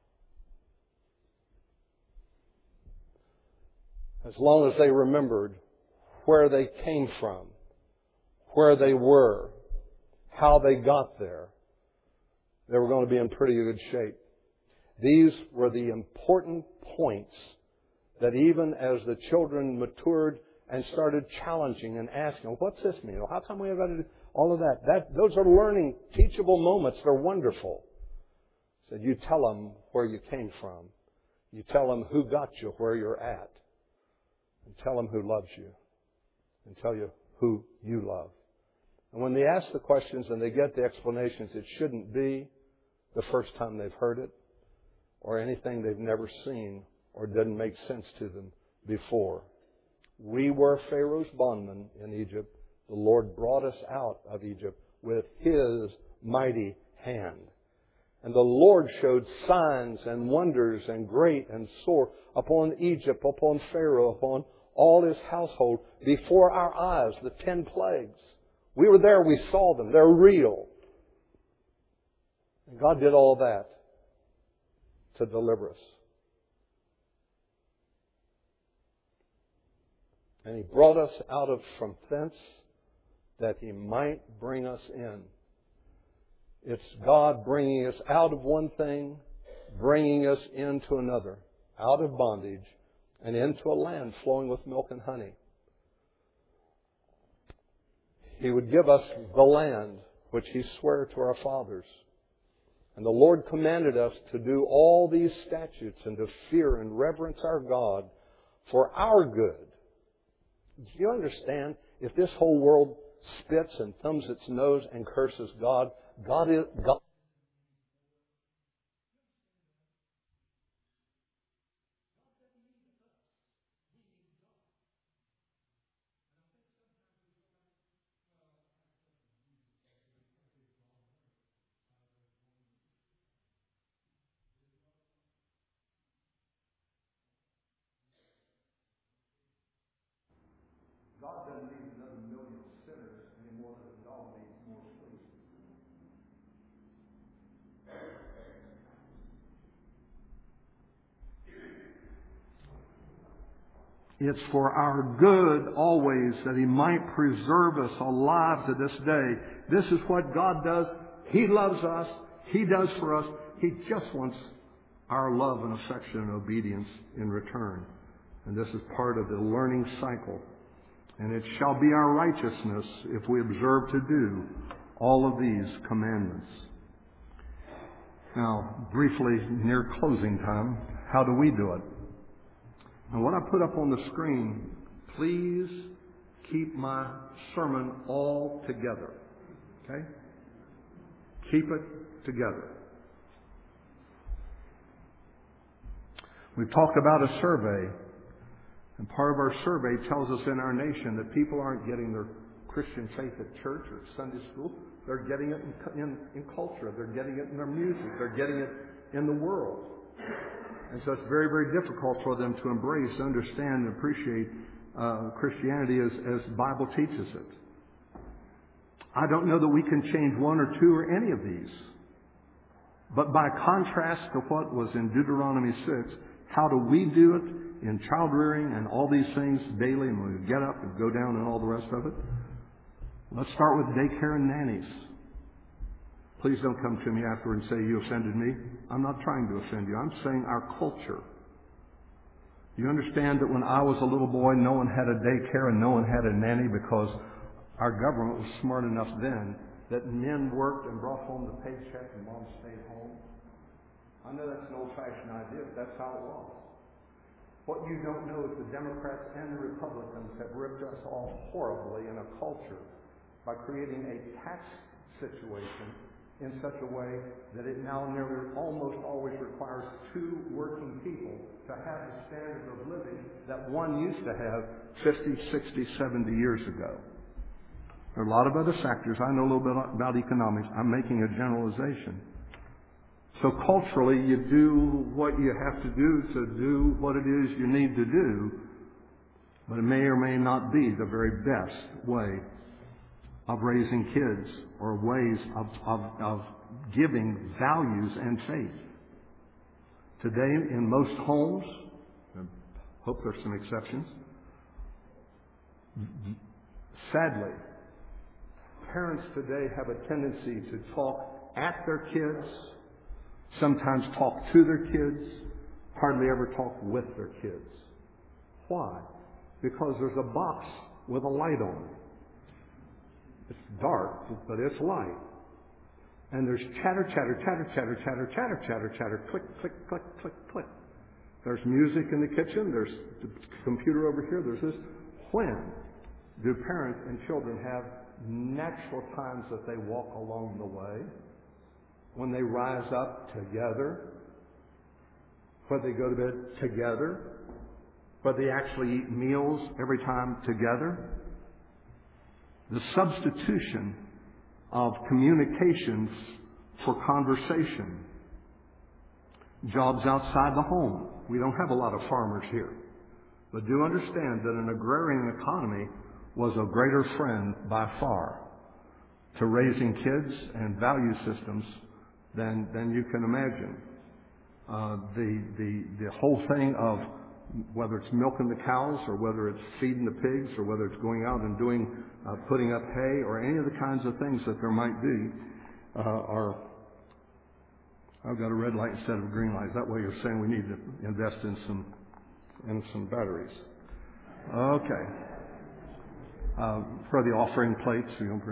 Speaker 1: As long as they remembered where they came from, where they were, how they got there, they were going to be in pretty good shape. These were the important points that even as the children matured and started challenging and asking, what's this mean? How come we have got to do all of that? That those are learning, teachable moments. They're wonderful. So you tell them where you came from. You tell them who got you where you're at. And tell them who loves you. And tell you who you love. And when they ask the questions and they get the explanations, it shouldn't be the first time they've heard it or anything they've never seen or didn't make sense to them before. We were Pharaoh's bondmen in Egypt. The Lord brought us out of Egypt with His mighty hand. And the Lord showed signs and wonders and great and sore upon Egypt, upon Pharaoh, upon all his household before our eyes, the ten plagues. We were there, we saw them. They're real. And God did all that to deliver us. And He brought us out of from thence that He might bring us in. It's God bringing us out of one thing, bringing us into another, out of bondage and into a land flowing with milk and honey. He would give us the land which He swore to our fathers. And the Lord commanded us to do all these statutes and to fear and reverence our God for our good. Do you understand? If this whole world spits and thumbs its nose and curses God, God is God. God doesn't need another million sinners any more than a dog needs more sleep. It's for our good always that He might preserve us alive to this day. This is what God does. He loves us. He does for us. He just wants our love and affection and obedience in return. And this is part of the learning cycle. And it shall be our righteousness if we observe to do all of these commandments. Now, briefly, near closing time, how do we do it? And what I put up on the screen, please keep my sermon all together. Okay? Keep it together. We've talked about a survey. And part of our survey tells us in our nation that people aren't getting their Christian faith at church or Sunday school. They're getting it in, in, in culture. They're getting it in their music. They're getting it in the world. And so it's very, very difficult for them to embrace, understand, and appreciate uh, Christianity as, as the Bible teaches it. I don't know that we can change one or two or any of these. But by contrast to what was in Deuteronomy six, how do we do it in child rearing and all these things daily, and we get up and go down and all the rest of it? Let's start with daycare and nannies. Please don't come to me after and say you offended me. I'm not trying to offend you. I'm saying our culture. You understand that when I was a little boy, no one had a daycare and no one had a nanny because our government was smart enough then that men worked and brought home the paycheck and mom stayed home. I know that's an old-fashioned idea, but that's how it was. What you don't know is the Democrats and the Republicans have ripped us off horribly in a culture by creating a tax situation in such a way that it now nearly almost always requires two working people to have the standard of living that one used to have fifty, sixty, seventy years ago. There are a lot of other factors. I know a little bit about economics. I'm making a generalization. So culturally, you do what you have to do to do what it is you need to do, but it may or may not be the very best way of raising kids or ways of, of, of giving values and faith. Today, in most homes, I hope there's some exceptions, sadly, parents today have a tendency to talk at their kids, sometimes talk to their kids, hardly ever talk with their kids. Why? Because there's a box with a light on it. It's dark, but it's light. And there's chatter, chatter, chatter, chatter, chatter, chatter, chatter, chatter, click, click, click, click, click. There's music in the kitchen. There's the computer over here. There's this. When do parents and children have natural times that they walk along the way? When they rise up together, when they go to bed together, when they actually eat meals every time together. The substitution of communications for conversation. Jobs outside the home. We don't have a lot of farmers here. But do understand that an agrarian economy was a greater friend by far to raising kids and value systems than, than you can imagine. Uh, the, the, the whole thing of whether it's milking the cows or whether it's feeding the pigs or whether it's going out and doing, uh, putting up hay or any of the kinds of things that there might be, uh, are, I've got a red light instead of a green light. Is that way you're saying we need to invest in some and some batteries. Okay. Uh, for the offering plates, you know,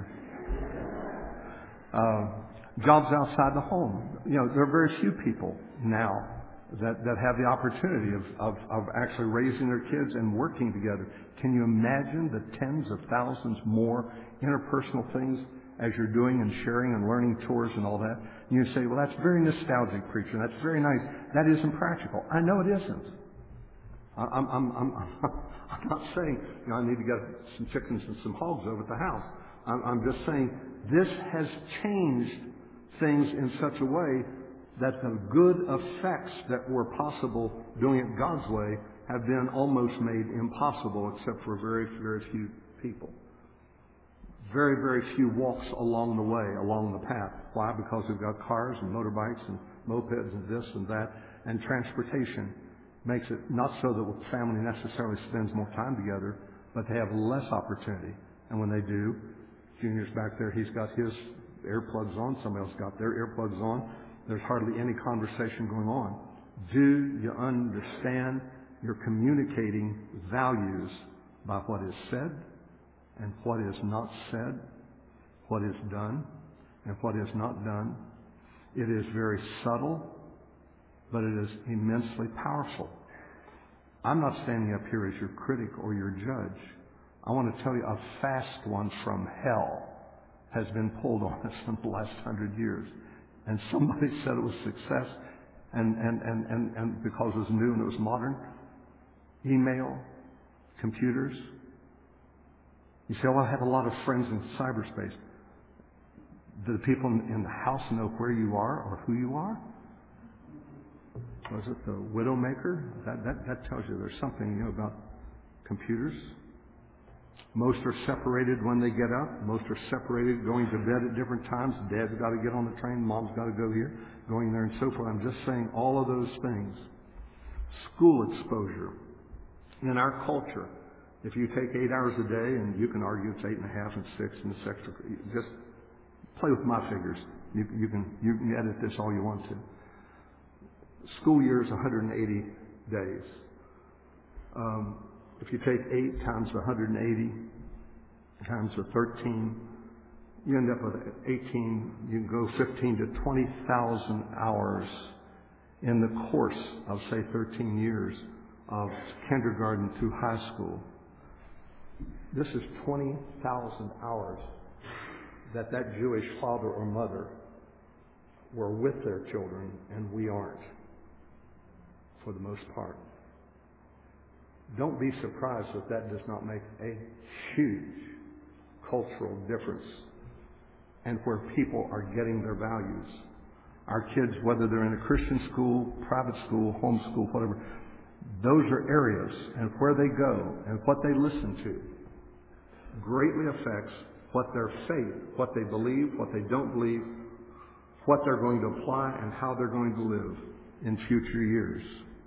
Speaker 1: uh, jobs outside the home. You know, there are very few people now that, that have the opportunity of, of, of actually raising their kids and working together. Can you imagine the tens of thousands more interpersonal things as you're doing and sharing and learning chores and all that? And you say, well, that's very nostalgic, preacher. That's very nice. That isn't practical. I know it isn't. I'm, I'm, I'm, I'm not saying, you know, I need to get some chickens and some hogs over at the house. I'm, I'm just saying this has changed things in such a way that the good effects that were possible doing it God's way have been almost made impossible except for very, very few people. Very, very few walks along the way, along the path. Why? Because we've got cars and motorbikes and mopeds and this and that, and transportation makes it not so that the family necessarily spends more time together, but they have less opportunity. And when they do, Junior's back there, he's got his earplugs on, somebody else got their earplugs on. There's hardly any conversation going on. Do you understand you're communicating values by what is said and what is not said, what is done and what is not done? It is very subtle, but it is immensely powerful. I'm not standing up here as your critic or your judge. I want to tell you a fast one from hell has been pulled on us in the last hundred years. And somebody said it was success and, and, and, and, and because it was new and it was modern. Email, computers. You say, well, I have a lot of friends in cyberspace. Do the people in the house know where you are or who you are? Was it the Widowmaker? That, that, that tells you there's something, you know, about computers. Most are separated when they get up. Most are separated going to bed at different times. Dad's got to get on the train. Mom's got to go here, going there and so forth. I'm just saying all of those things. School exposure. In our culture, if you take eight hours a day, and you can argue it's eight and a half and six and it's extra, just play with my figures. You, you can you can edit this all you want to. School year is one hundred eighty days. Um, if you take eight times one hundred eighty times the thirteen, you end up with eighteen. You can go fifteen to twenty thousand hours in the course of say thirteen years of kindergarten through high school. This is twenty thousand hours that that Jewish father or mother were with their children, and we aren't, for the most part. Don't be surprised that that does not make a huge cultural difference and where people are getting their values. Our kids, whether they're in a Christian school, private school, homeschool, whatever, those are areas, and where they go and what they listen to greatly affects what their faith, what they believe, what they don't believe, what they're going to apply, and how they're going to live in future years.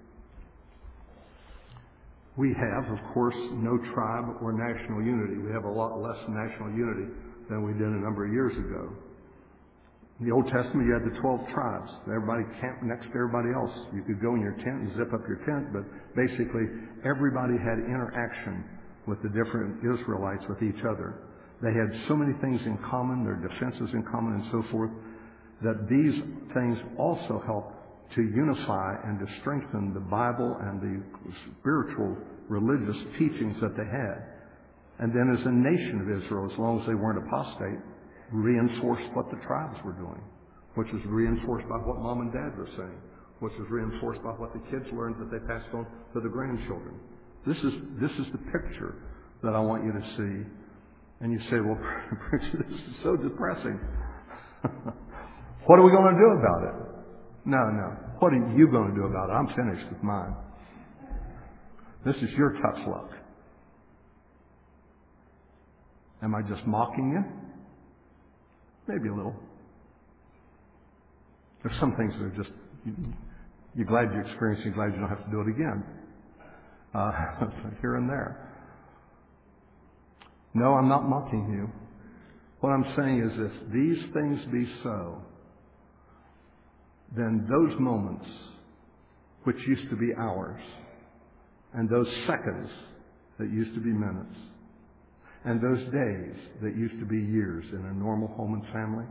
Speaker 1: We have, of course, no tribe or national unity. We have a lot less national unity than we did a number of years ago. In the Old Testament, you had the twelve tribes. Everybody camped next to everybody else. You could go in your tent and zip up your tent, but basically everybody had interaction with the different Israelites, with each other. They had so many things in common, their defenses in common and so forth, that these things also help to unify and to strengthen the Bible and the spiritual religious teachings that they had. And then as a nation of Israel, as long as they weren't apostate, reinforced what the tribes were doing, which was reinforced by what mom and dad were saying, which was reinforced by what the kids learned that they passed on to the grandchildren. This is, this is the picture that I want you to see. And you say, well, this is so depressing. What are we going to do about it? No, no. What are you going to do about it? I'm finished with mine. This is your tough luck. Am I just mocking you? Maybe a little. There's some things that are just, you're glad you experienced it, you're glad you don't have to do it again. Uh, here and there. No, I'm not mocking you. What I'm saying is if these things be so, then those moments which used to be ours
Speaker 2: and those seconds that used to be minutes, and those days that used to be years in a normal home and family.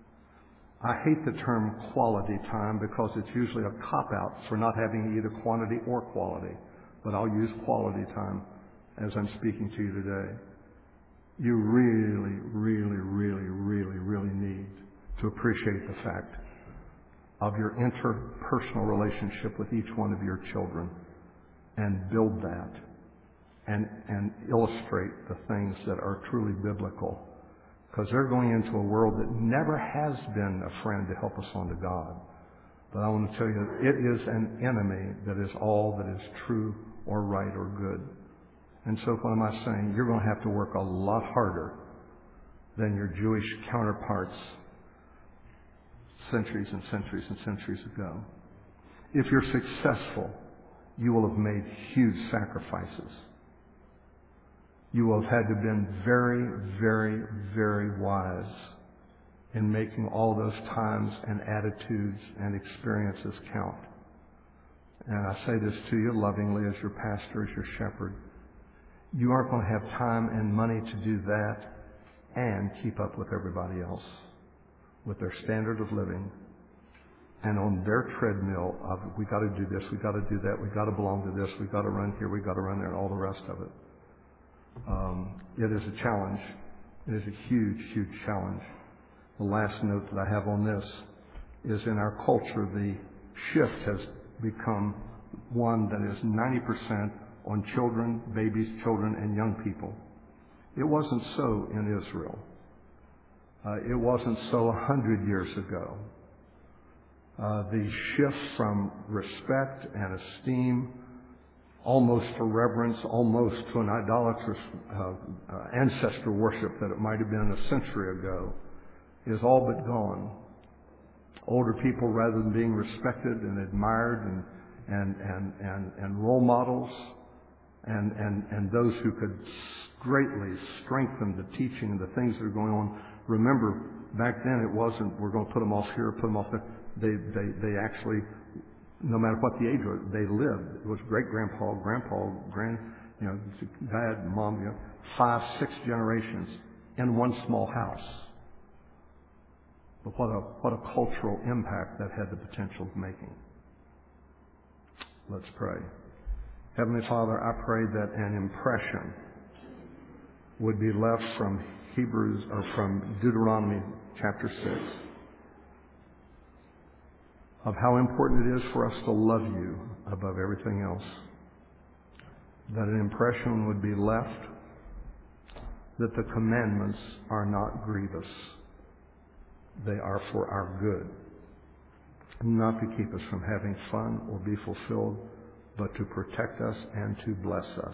Speaker 2: I hate the term quality time because it's usually a cop-out for not having either quantity or quality, but I'll use quality time as I'm speaking to you today. You really, really, really, really, really need to appreciate the fact of your interpersonal relationship with each one of your children and build that and, and illustrate the things that are truly biblical, because they're going into a world that never has been a friend to help us on to God. But I want to tell you, it is an enemy that is all that is true or right or good. And so what am I saying? You're going to have to work a lot harder than your Jewish counterparts centuries and centuries and centuries ago. If you're successful, you will have made huge sacrifices. You will have had to have been very, very, very wise in making all those times and attitudes and experiences count. And I say this to you lovingly as your pastor, as your shepherd. You aren't going to have time and money to do that and keep up with everybody else, with their standard of living, and on their treadmill of, we got to do this, we got to do that, we got to belong to this, we got to run here, we got to run there, and all the rest of it. Um, it is a challenge. It is a huge, huge challenge. The last note that I have on this is in our culture, the shift has become one that is ninety percent on children, babies, children, and young people. It wasn't so in Israel. Uh, it wasn't so a hundred years ago. Uh, the shift from respect and esteem, almost for reverence, almost to an idolatrous uh, uh, ancestor worship that it might have been a century ago, is all but gone. Older people, rather than being respected and admired and and and and, and role models, and, and and those who could greatly strengthen the teaching and the things that are going on. Remember, back then it wasn't, we're going to put them off here, put them off there. They they they actually, no matter what the age was, they lived. It was great grandpa, grandpa, grand, you know, dad, mom, you know, five, six generations in one small house. But what a what a cultural impact that had the potential of making. Let's pray. Heavenly Father, I pray that an impression would be left from Hebrews or from Deuteronomy chapter six of how important it is for us to love you above everything else. That an impression would be left that the commandments are not grievous. They are for our good. Not to keep us from having fun or be fulfilled, but to protect us and to bless us.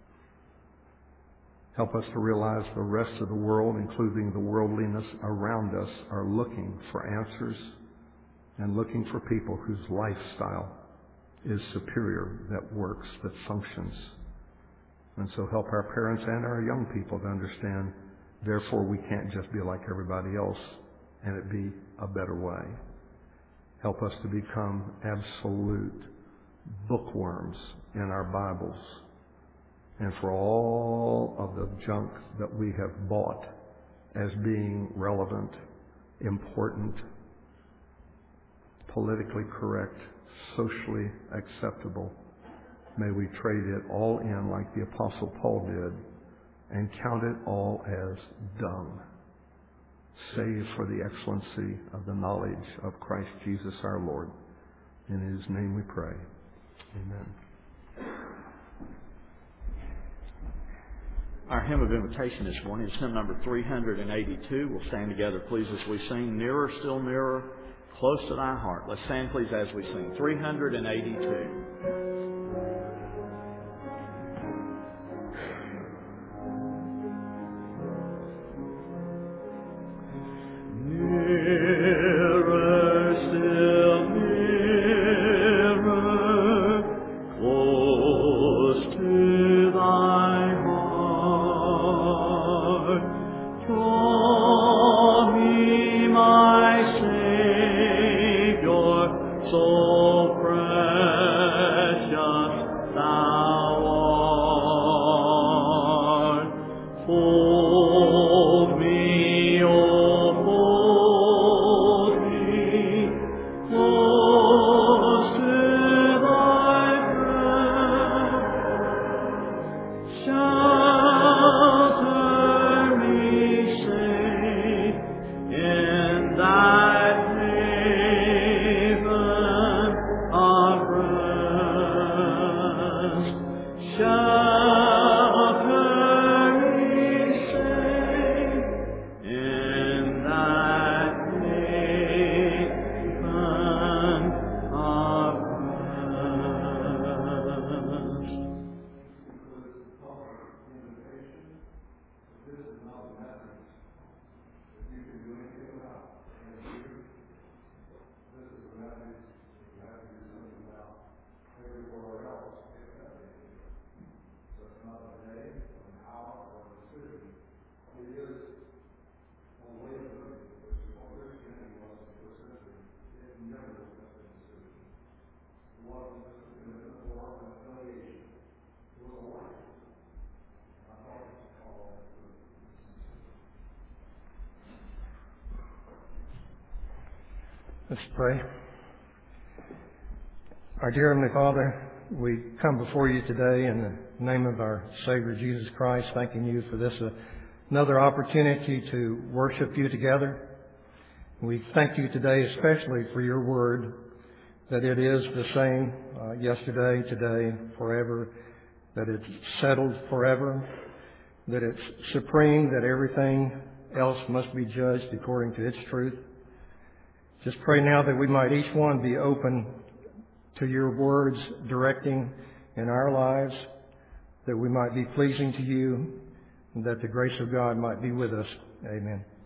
Speaker 2: Help us to realize the rest of the world, including the worldliness around us, are looking for answers and looking for people whose lifestyle is superior, that works, that functions. And so help our parents and our young people to understand, therefore we can't just be like everybody else and it be a better way. Help us to become absolute bookworms in our Bibles, and for all of the junk that we have bought as being relevant, important, politically correct, socially acceptable, may we trade it all in like the Apostle Paul did and count it all as dung, save for the excellency of the knowledge of Christ Jesus our Lord. In His name we pray. Amen.
Speaker 3: Our hymn of invitation this morning is hymn number three hundred eighty-two. We'll stand together, please, as we sing, Nearer, Still Nearer, Close to Thy Heart. Let's stand, please, as we sing, three hundred eighty-two.
Speaker 4: So precious.
Speaker 3: Hold me, oh, hold me, close to thy breast. Shelter me safe in thy haven of rest. Shelter me safe in thy haven of rest.
Speaker 2: Let's pray. Our dear Heavenly Father, we come before you today in the name of our Savior Jesus Christ, thanking you for this uh, another opportunity to worship you together. We thank you today especially for your word, that it is the same uh, yesterday, today, forever, that it's settled forever, that it's supreme, that everything else must be judged according to its truth. Just pray now that we might each one be open to your words directing in our lives, that we might be pleasing to you, and that the grace of God might be with us. Amen.